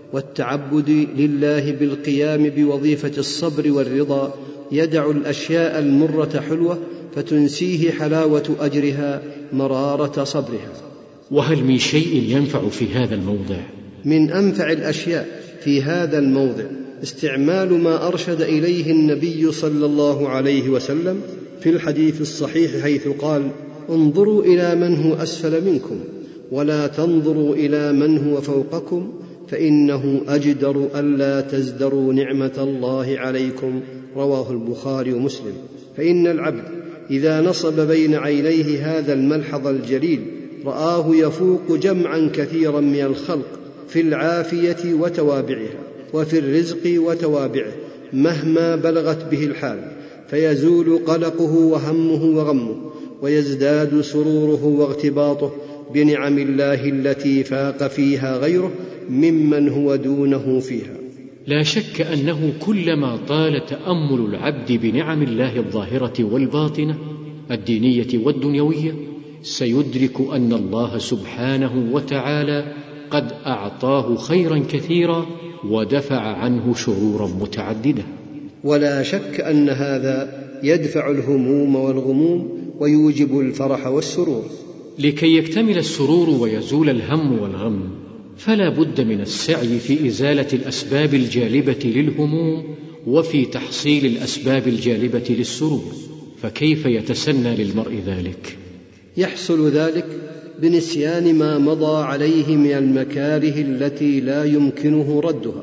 والتعبد لله بالقيام بوظيفة الصبر والرضا يدع الأشياء المرة حلوة فتنسيه حلاوة أجرها مرارة صبرها. وهل من شيء ينفع في هذا الموضع؟ من أنفع الأشياء في هذا الموضع استعمال ما أرشد إليه النبي صلى الله عليه وسلم في الحديث الصحيح، حيث قال: انظروا إلى من هو أسفل منكم ولا تنظروا إلى من هو فوقكم، فإنه أجدر ألا تزدروا نعمة الله عليكم. رواه البخاري ومسلم. فإن العبد إذا نصب بين عينيه هذا الملحظ الجليل رآه يفوق جمعا كثيرا من الخلق في العافية وتوابعها وفي الرزق وتوابعه مهما بلغت به الحال، فيزول قلقه وهمه وغمه، ويزداد سروره واغتباطه بنعم الله التي فاق فيها غيره ممن هو دونه فيها. لا شك أنه كلما طال تأمل العبد بنعم الله الظاهرة والباطنة الدينية والدنيوية سيدرك أن الله سبحانه وتعالى قد أعطاه خيرا كثيرا ودفع عنه شرورا متعددة. ولا شك أن هذا يدفع الهموم والغموم ويوجب الفرح والسرور. لكي يكتمل السرور ويزول الهم والغم فلا بد من السعي في إزالة الأسباب الجالبة للهموم وفي تحصيل الأسباب الجالبة للسرور. فكيف يتسنى للمرء ذلك؟ يحصل ذلك بنسيان ما مضى عليه من المكاره التي لا يمكنه ردها،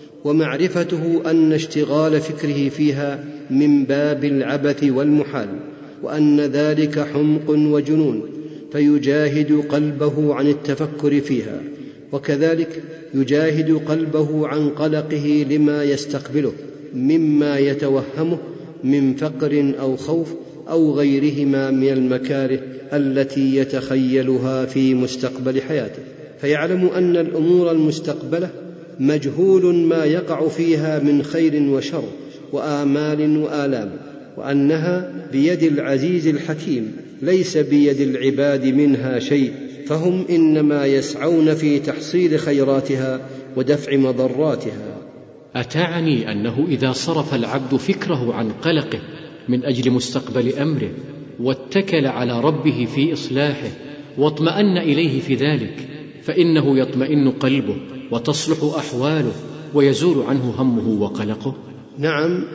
ومعرفته أن اشتغال فكره فيها من باب العبث والمحال، وأن ذلك حمق وجنون، فيجاهد قلبه عن التفكر فيها، وكذلك يجاهد قلبه عن قلقه لما يستقبله مما يتوهمه من فقر أو خوف أو غيرهما من المكاره التي يتخيلها في مستقبل حياته، فيعلم أن الأمور المستقبلة مجهول ما يقع فيها من خير وشر وآمال وآلام، وأنها بيد العزيز الحكيم ليس بيد العباد منها شيء، فهم إنما يسعون في تحصيل خيراتها ودفع مضراتها. أتعني أنه إذا صرف العبد فكره عن قلقه من أجل مستقبل أمره واتكل على ربه في إصلاحه واطمأن إليه في ذلك فإنه يطمئن قلبه وتصلح أحواله ويزول عنه همه وقلقه؟ نعم.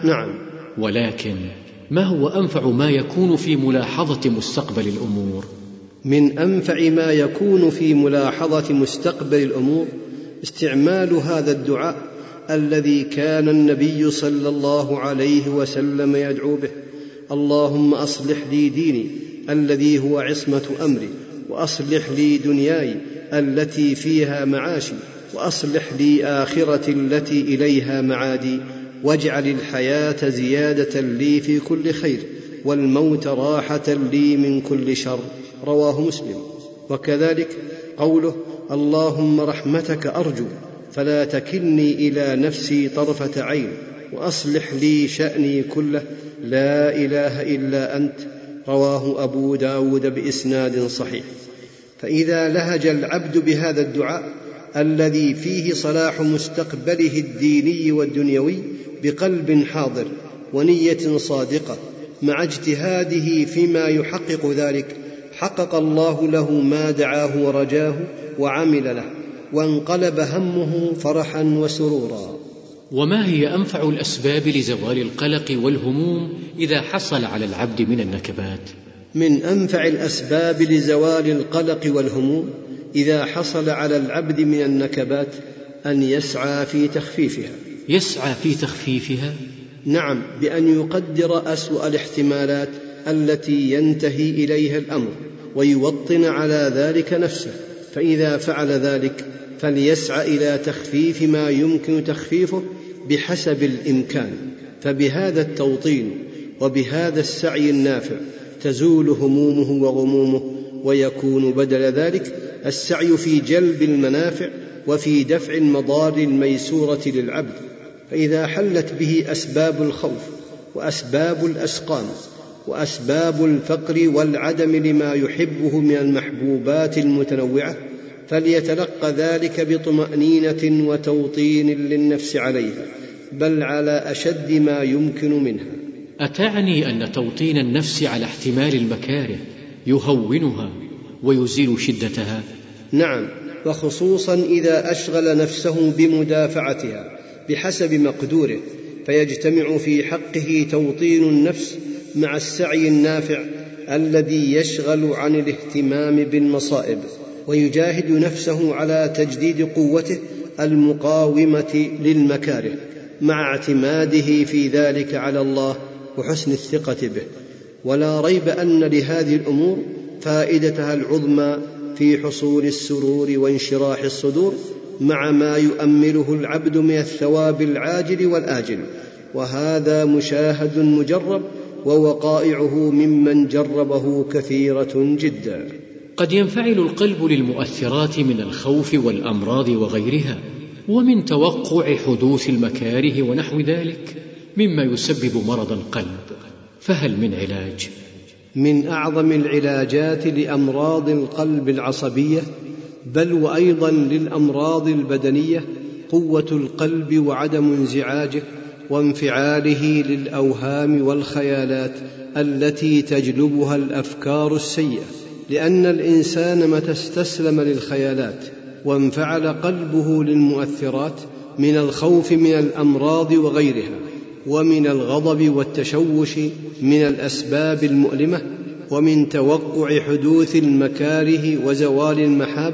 ولكن ما هو أنفع ما يكون في ملاحظة مستقبل الأمور؟ من أنفع ما يكون في ملاحظة مستقبل الأمور استعمال هذا الدعاء الذي كان النبي صلى الله عليه وسلم يدعو به: اللهم أصلح لي ديني الذي هو عصمة أمري، وأصلح لي دنياي التي فيها معاشي، وأصلح لي آخرتي التي إليها معادي، واجعل الحياة زيادة لي في كل خير، والموت راحة لي من كل شر. رواه مسلم. وكذلك قوله: اللهم رحمتك أرجو فلا تكلني إلى نفسي طرفة عين، وأصلح لي شأني كله، لا إله إلا أنت. رواه أبو داود بإسناد صحيح. فإذا لهج العبد بهذا الدعاء الذي فيه صلاح مستقبله الديني والدنيوي بقلب حاضر ونية صادقة مع اجتهاده فيما يحقق ذلك، حقق الله له ما دعاه ورجاه وعمل له، وانقلب همه فرحا وسرورا. وما هي أنفع الأسباب لزوال القلق والهموم إذا حصل على العبد من النكبات؟ من أنفع الأسباب لزوال القلق والهموم إذا حصل على العبد من النكبات أن يسعى في تخفيفها. يسعى في تخفيفها؟ نعم، بأن يقدر أسوأ الاحتمالات التي ينتهي إليها الأمر ويوطن على ذلك نفسه، فإذا فعل ذلك فليسعى إلى تخفيف ما يمكن تخفيفه بحسب الإمكان. فبهذا التوطين وبهذا السعي النافع تزول همومه وغمومه، ويكون بدل ذلك السعي في جلب المنافع وفي دفع المضار الميسورة للعبد. فإذا حلت به أسباب الخوف وأسباب الأسقام وأسباب الفقر والعدم لما يحبه من المحبوبات المتنوعة، فليتلقى ذلك بطمأنينة وتوطين للنفس عليها، بل على أشد ما يمكن منها. أتعني أن توطين النفس على احتمال المكاره يهونها ويزيل شدتها؟ نعم، وخصوصا إذا أشغل نفسه بمدافعتها بحسب مقدوره، فيجتمع في حقه توطين النفس مع السعي النافع الذي يشغل عن الاهتمام بالمصائب، ويجاهد نفسه على تجديد قوته المقاومة للمكاره، مع اعتماده في ذلك على الله وحسن الثقة به. ولا ريب أن لهذه الأمور فائدتها العظمى في حصول السرور وانشراح الصدور، مع ما يؤمله العبد من الثواب العاجل والآجل، وهذا مشاهد مجرب، ووقائعه ممن جربه كثيرة جدا. قد ينفعل القلب للمؤثرات من الخوف والأمراض وغيرها، ومن توقع حدوث المكاره ونحو ذلك مما يسبب مرض القلب، فهل من علاج؟ من أعظم العلاجات لأمراض القلب العصبية، بل وأيضا للأمراض البدنية، قوة القلب وعدم انزعاجه وانفعاله للأوهام والخيالات التي تجلبها الأفكار السيئة. لأن الإنسان متى استسلم للخيالات وانفعل قلبه للمؤثرات من الخوف من الأمراض وغيرها، ومن الغضب والتشوش من الأسباب المؤلمة، ومن توقع حدوث المكاره وزوال المحاب،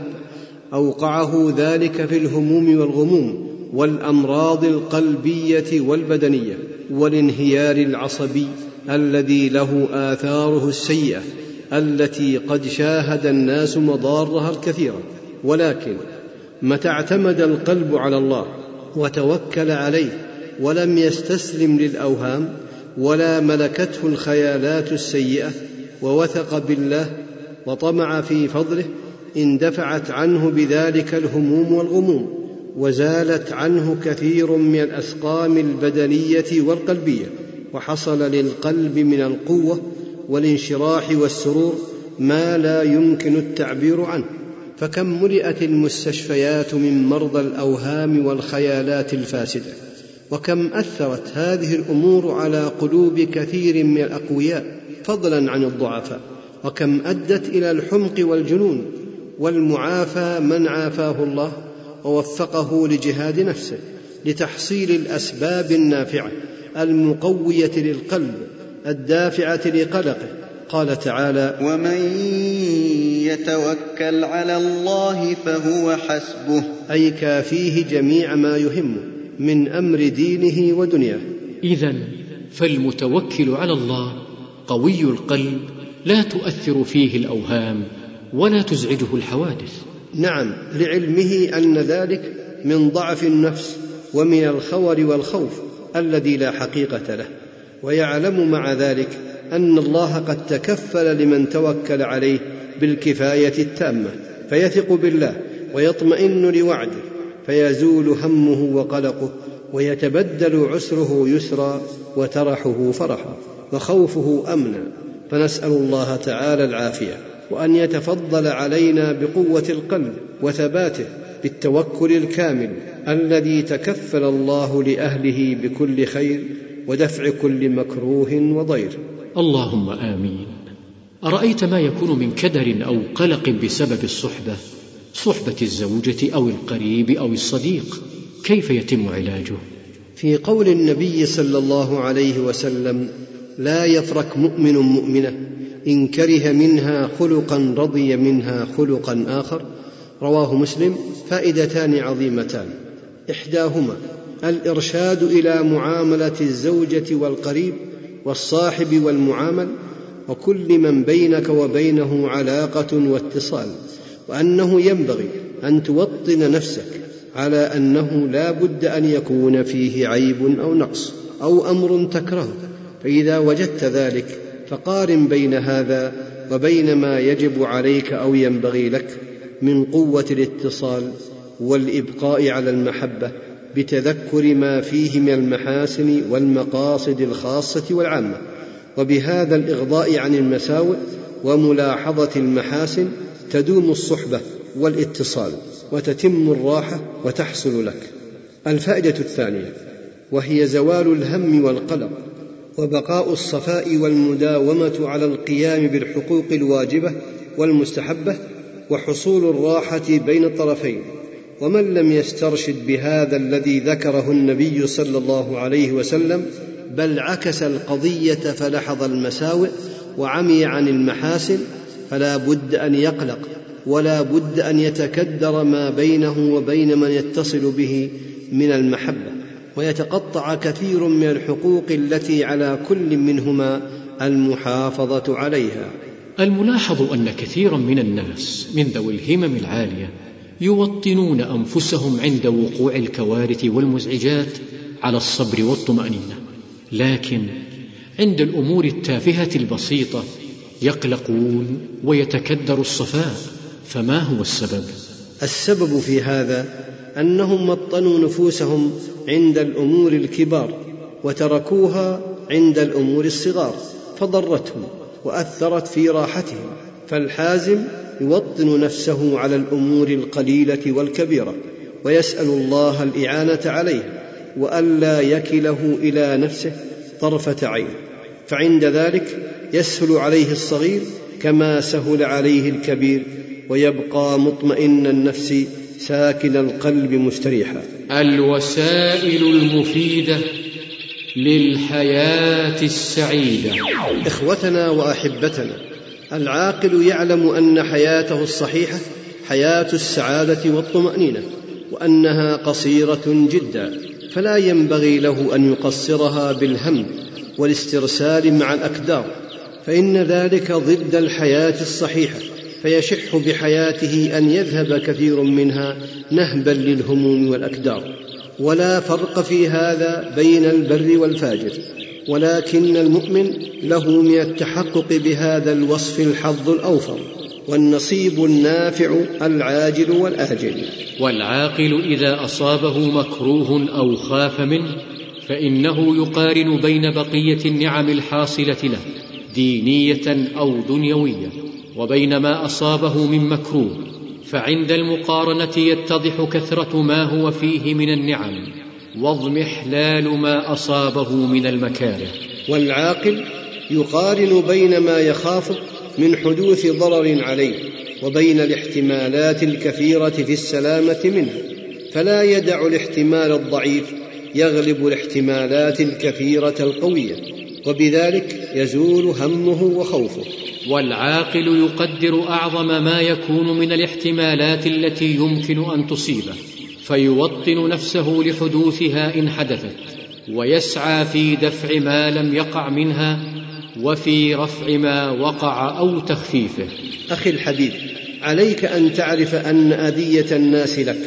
أوقعه ذلك في الهموم والغموم والأمراض القلبية والبدنية والانهيار العصبي الذي له آثاره السيئة التي قد شاهد الناس مضارها الكثيرة. ولكن متى اعتمد القلب على الله وتوكل عليه ولم يستسلم للأوهام ولا ملكته الخيالات السيئة، ووثق بالله وطمع في فضله، اندفعت عنه بذلك الهموم والغموم، وزالت عنه كثير من الأسقام البدنية والقلبية، وحصل للقلب من القوة والانشراح والسرور ما لا يمكن التعبير عنه. فكم ملئت المستشفيات من مرضى الأوهام والخيالات الفاسدة، وكم أثرت هذه الأمور على قلوب كثير من الأقوياء فضلا عن الضعفاء، وكم أدت إلى الحمق والجنون، والمعافى من عافاه الله ووفقه لجهاد نفسه لتحصيل الأسباب النافعة المقوية للقلب الدافعة لقلقه. قال تعالى: ومن يتوكل على الله فهو حسبه، أي كافيه جميع ما يهمه من أمر دينه ودنياه. إذن فالمتوكل على الله قوي القلب، لا تؤثر فيه الأوهام ولا تزعجه الحوادث. نعم، لعلمه أن ذلك من ضعف النفس ومن الخور والخوف الذي لا حقيقة له، ويعلم مع ذلك أن الله قد تكفل لمن توكل عليه بالكفاية التامة، فيثق بالله ويطمئن لوعده، فيزول همه وقلقه، ويتبدل عسره يسرا وترحه فرحا وخوفه أمنا. فنسأل الله تعالى العافية، وأن يتفضل علينا بقوة القلب وثباته بالتوكل الكامل الذي تكفل الله لأهله بكل خير ودفع كل مكروه وضير. اللهم آمين. أرأيت ما يكون من كدر أو قلق بسبب الصحبة، صحبة الزوجة أو القريب أو الصديق، كيف يتم علاجه؟ في قول النبي صلى الله عليه وسلم: لا يفرق مؤمن مؤمنة إن كره منها خلقا رضي منها خلقا آخر، رواه مسلم، فائدتان عظيمتان: إحداهما الإرشاد إلى معاملة الزوجة والقريب والصاحب والمعامل وكل من بينك وبينه علاقة واتصال، وأنه ينبغي أن توطن نفسك على أنه لا بد أن يكون فيه عيب أو نقص أو أمر تكرهه، فإذا وجدت ذلك فقارن بين هذا وبين ما يجب عليك أو ينبغي لك من قوة الاتصال والإبقاء على المحبة بتذكر ما فيه من المحاسن والمقاصد الخاصة والعامة، وبهذا الإغضاء عن المساوئ وملاحظة المحاسن تدوم الصحبة والاتصال وتتم الراحة وتحصل لك. الفائدة الثانية وهي زوال الهم والقلق وبقاء الصفاء والمداومة على القيام بالحقوق الواجبة والمستحبة وحصول الراحة بين الطرفين. ومن لم يسترشد بهذا الذي ذكره النبي صلى الله عليه وسلم بل عكس القضية فلحظ المساوئ وعمي عن المحاسن، فلا بد أن يقلق ولا بد أن يتكدر ما بينه وبين من يتصل به من المحبة، ويتقطع كثير من الحقوق التي على كل منهما المحافظة عليها. الملاحظ أن كثيرا من الناس من ذوي الهمم العالية يوطنون أنفسهم عند وقوع الكوارث والمزعجات على الصبر والطمأنينة، لكن عند الأمور التافهة البسيطة يقلقون ويتكدر الصفاء. فما هو السبب؟ السبب في هذا أنهم مطنوا نفوسهم عند الأمور الكبار وتركوها عند الأمور الصغار فضرتهم وأثرت في راحتهم. فالحازم يوطن نفسه على الأمور القليلة والكبيرة ويسأل الله الإعانة عليه وألا يكله إلى نفسه طرفة عين، فعند ذلك يسهل عليه الصغير كما سهل عليه الكبير، ويبقى مطمئن النفس ساكن القلب مستريحا. الوسائل المفيدة للحياة السعيدة. إخوتنا وأحبتنا، العاقل يعلم أن حياته الصحيحة حياة السعادة والطمأنينة، وأنها قصيرة جدا، فلا ينبغي له أن يقصرها بالهم والاسترسال مع الأكدار، فإن ذلك ضد الحياة الصحيحة، فيشح بحياته أن يذهب كثير منها نهبا للهموم والأكدار. ولا فرق في هذا بين البر والفاجر، ولكن المؤمن له من التحقق بهذا الوصف الحظ الأوفر والنصيب النافع العاجل والآجل. والعاقل إذا أصابه مكروه أو خاف منه فإنه يقارن بين بقية النعم الحاصلة له دينية أو دنيوية وبين ما أصابه من مكروه، فعند المقارنة يتضح كثرة ما هو فيه من النعم واضمحلال ما أصابه من المكاره. والعاقل يقارن بين ما يخاف من حدوث ضرر عليه وبين الاحتمالات الكثيرة في السلامة منه، فلا يدع الاحتمال الضعيف يغلب الاحتمالات الكثيرة القوية، وبذلك يزول همه وخوفه. والعاقل يقدر أعظم ما يكون من الاحتمالات التي يمكن أن تصيبه، فيوطن نفسه لحدوثها إن حدثت، ويسعى في دفع ما لم يقع منها وفي رفع ما وقع أو تخفيفه. أخي الحبيب، عليك أن تعرف أن أذية الناس لك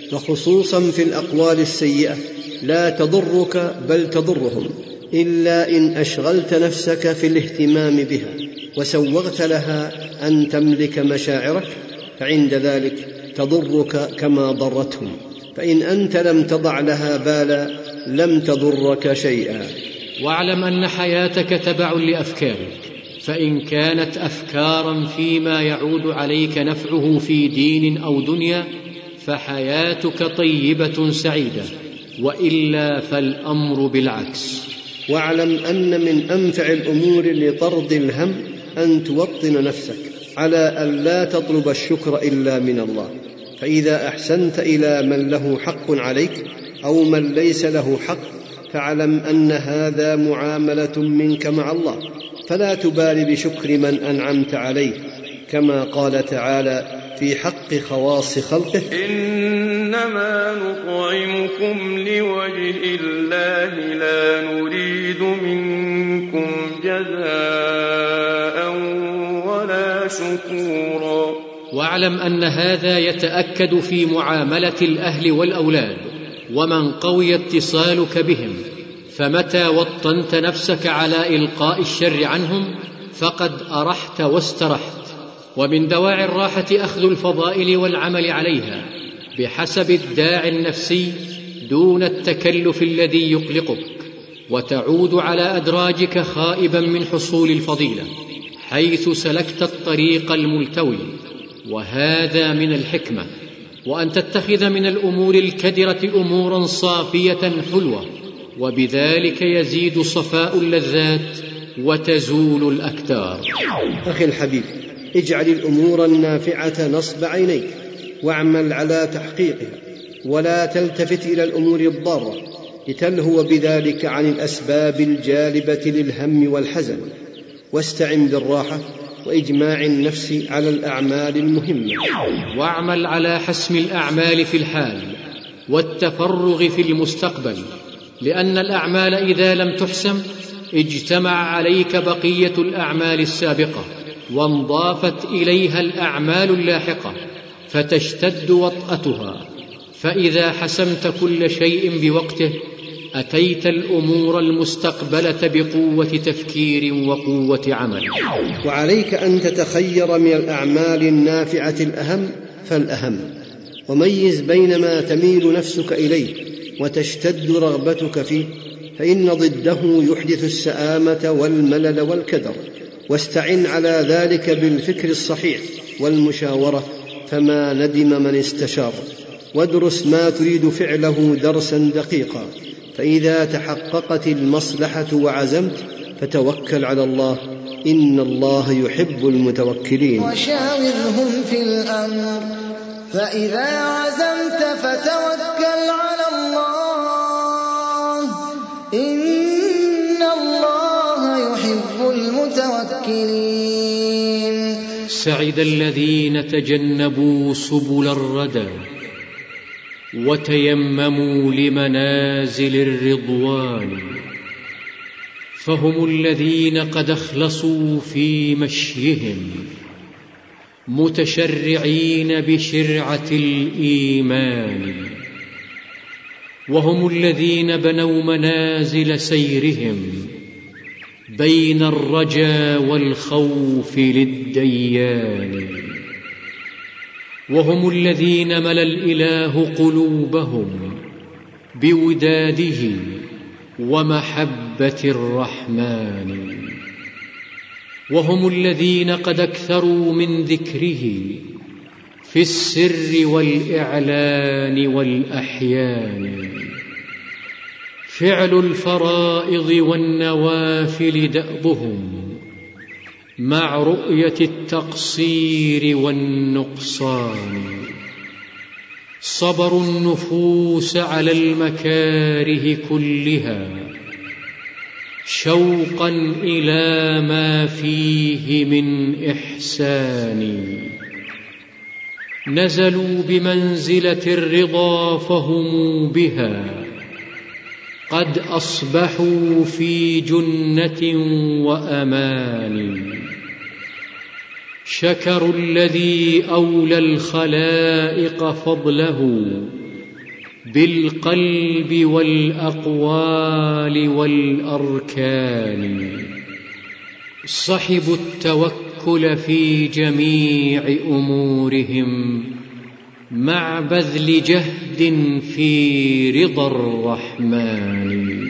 فخصوصا في الأقوال السيئة لا تضرك بل تضرهم، إلا إن أشغلت نفسك في الاهتمام بها وسوغت لها أن تملك مشاعرك، فعند ذلك تضرك كما ضرتهم، فإن أنت لم تضع لها بالا لم تضرك شيئا. واعلم أن حياتك تبع لأفكارك، فإن كانت أفكارا فيما يعود عليك نفعه في دين أو دنيا فحياتك طيبة سعيدة، وإلا فالأمر بالعكس. واعلم أن من أنفع الأمور لطرد الهم أن توطن نفسك على أن لا تطلب الشكر إلا من الله، فإذا أحسنت إلى من له حق عليك أو من ليس له حق فاعلم أن هذا معاملة منك مع الله، فلا تبالي بشكر من أنعمت عليه، كما قال تعالى في حق خواص خلقه: إنما نطعمكم لوجه الله لا نريد منكم جزاء ولا شكورا. واعلم أن هذا يتأكد في معاملة الأهل والأولاد ومن قوي اتصالك بهم، فمتى وطنت نفسك على إلقاء الشر عنهم فقد أرحت واسترحت. ومن دواعي الراحة أخذ الفضائل والعمل عليها بحسب الداعي النفسي دون التكلف الذي يقلقك، وتعود على أدراجك خائبا من حصول الفضيلة حيث سلكت الطريق الملتوي، وهذا من الحكمة. وأن تتخذ من الأمور الكدرة أمورا صافية حلوة، وبذلك يزيد صفاء اللذات وتزول الأكدار. أخي الحبيب، اجعل الأمور النافعة نصب عينيك واعمل على تحقيقها، ولا تلتفت إلى الأمور الضارة لتلهو بذلك عن الأسباب الجالبة للهم والحزن، واستعن بالراحة وإجماع النفس على الأعمال المهمة. واعمل على حسم الأعمال في الحال والتفرغ في المستقبل، لأن الأعمال إذا لم تحسم اجتمع عليك بقية الأعمال السابقة وانضافت إليها الأعمال اللاحقة فتشتد وطأتها، فإذا حسمت كل شيء بوقته أتيت الأمور المستقبلة بقوة تفكير وقوة عمل. وعليك أن تتخير من الأعمال النافعة الأهم فالأهم، وميز بين ما تميل نفسك إليه وتشتد رغبتك فيه، فإن ضده يحدث السآمة والملل والكدر، واستعن على ذلك بالفكر الصحيح والمشاورة، فما ندم من استشار، وادرس ما تريد فعله درسا دقيقا، فإذا تحققت المصلحة وعزمت فتوكل على الله، إن الله يحب المتوكلين. وشاورهم في الأمر، فإذا عزمت فتوكل على الله، إن الله يحب المتوكلين. سعد الذين تجنبوا سبل الردى وتيمموا لمنازل الرضوان، فهم الذين قد اخلصوا في مشيهم متشرعين بشرعة الإيمان، وهم الذين بنوا منازل سيرهم بين الرجا والخوف للديان، وهم الذين ملا الإله قلوبهم بوداده ومحبة الرحمن، وهم الذين قد أكثروا من ذكره في السر والإعلان والأحيان، فعل الفرائض والنوافل دأبهم مع رؤية التقصير والنقصان، صبروا النفوس على المكاره كلها شوقا إلى ما فيه من إحسان، نزلوا بمنزلة الرضا فهم بها قد أصبحوا في جنة وأمان، شكروا الذي أولى الخلائق فضله بالقلب والأقوال والأركان. صحبوا التوكل في جميع أمورهم مع بذل جهد في رضا الرحمن.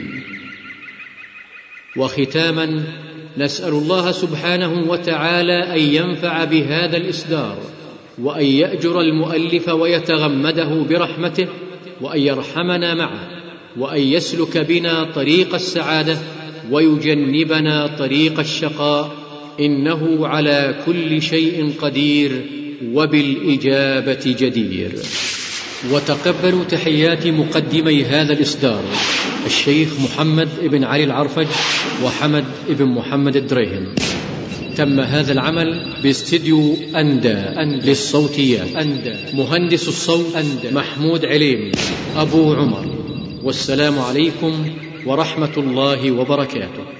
وختاما، نسأل الله سبحانه وتعالى أن ينفع بهذا الإصدار، وأن يأجر المؤلف ويتغمده برحمته، وأن يرحمنا معه، وأن يسلك بنا طريق السعادة ويجنبنا طريق الشقاء، إنه على كل شيء قدير وبالإجابة جدير. وتقبلوا تحيات مقدمي هذا الإصدار الشيخ محمد بن علي العرفج وحمد بن محمد الدريهم. تم هذا العمل باستديو أندى للصوتيات، مهندس الصوت محمود عليم أبو عمر. والسلام عليكم ورحمة الله وبركاته.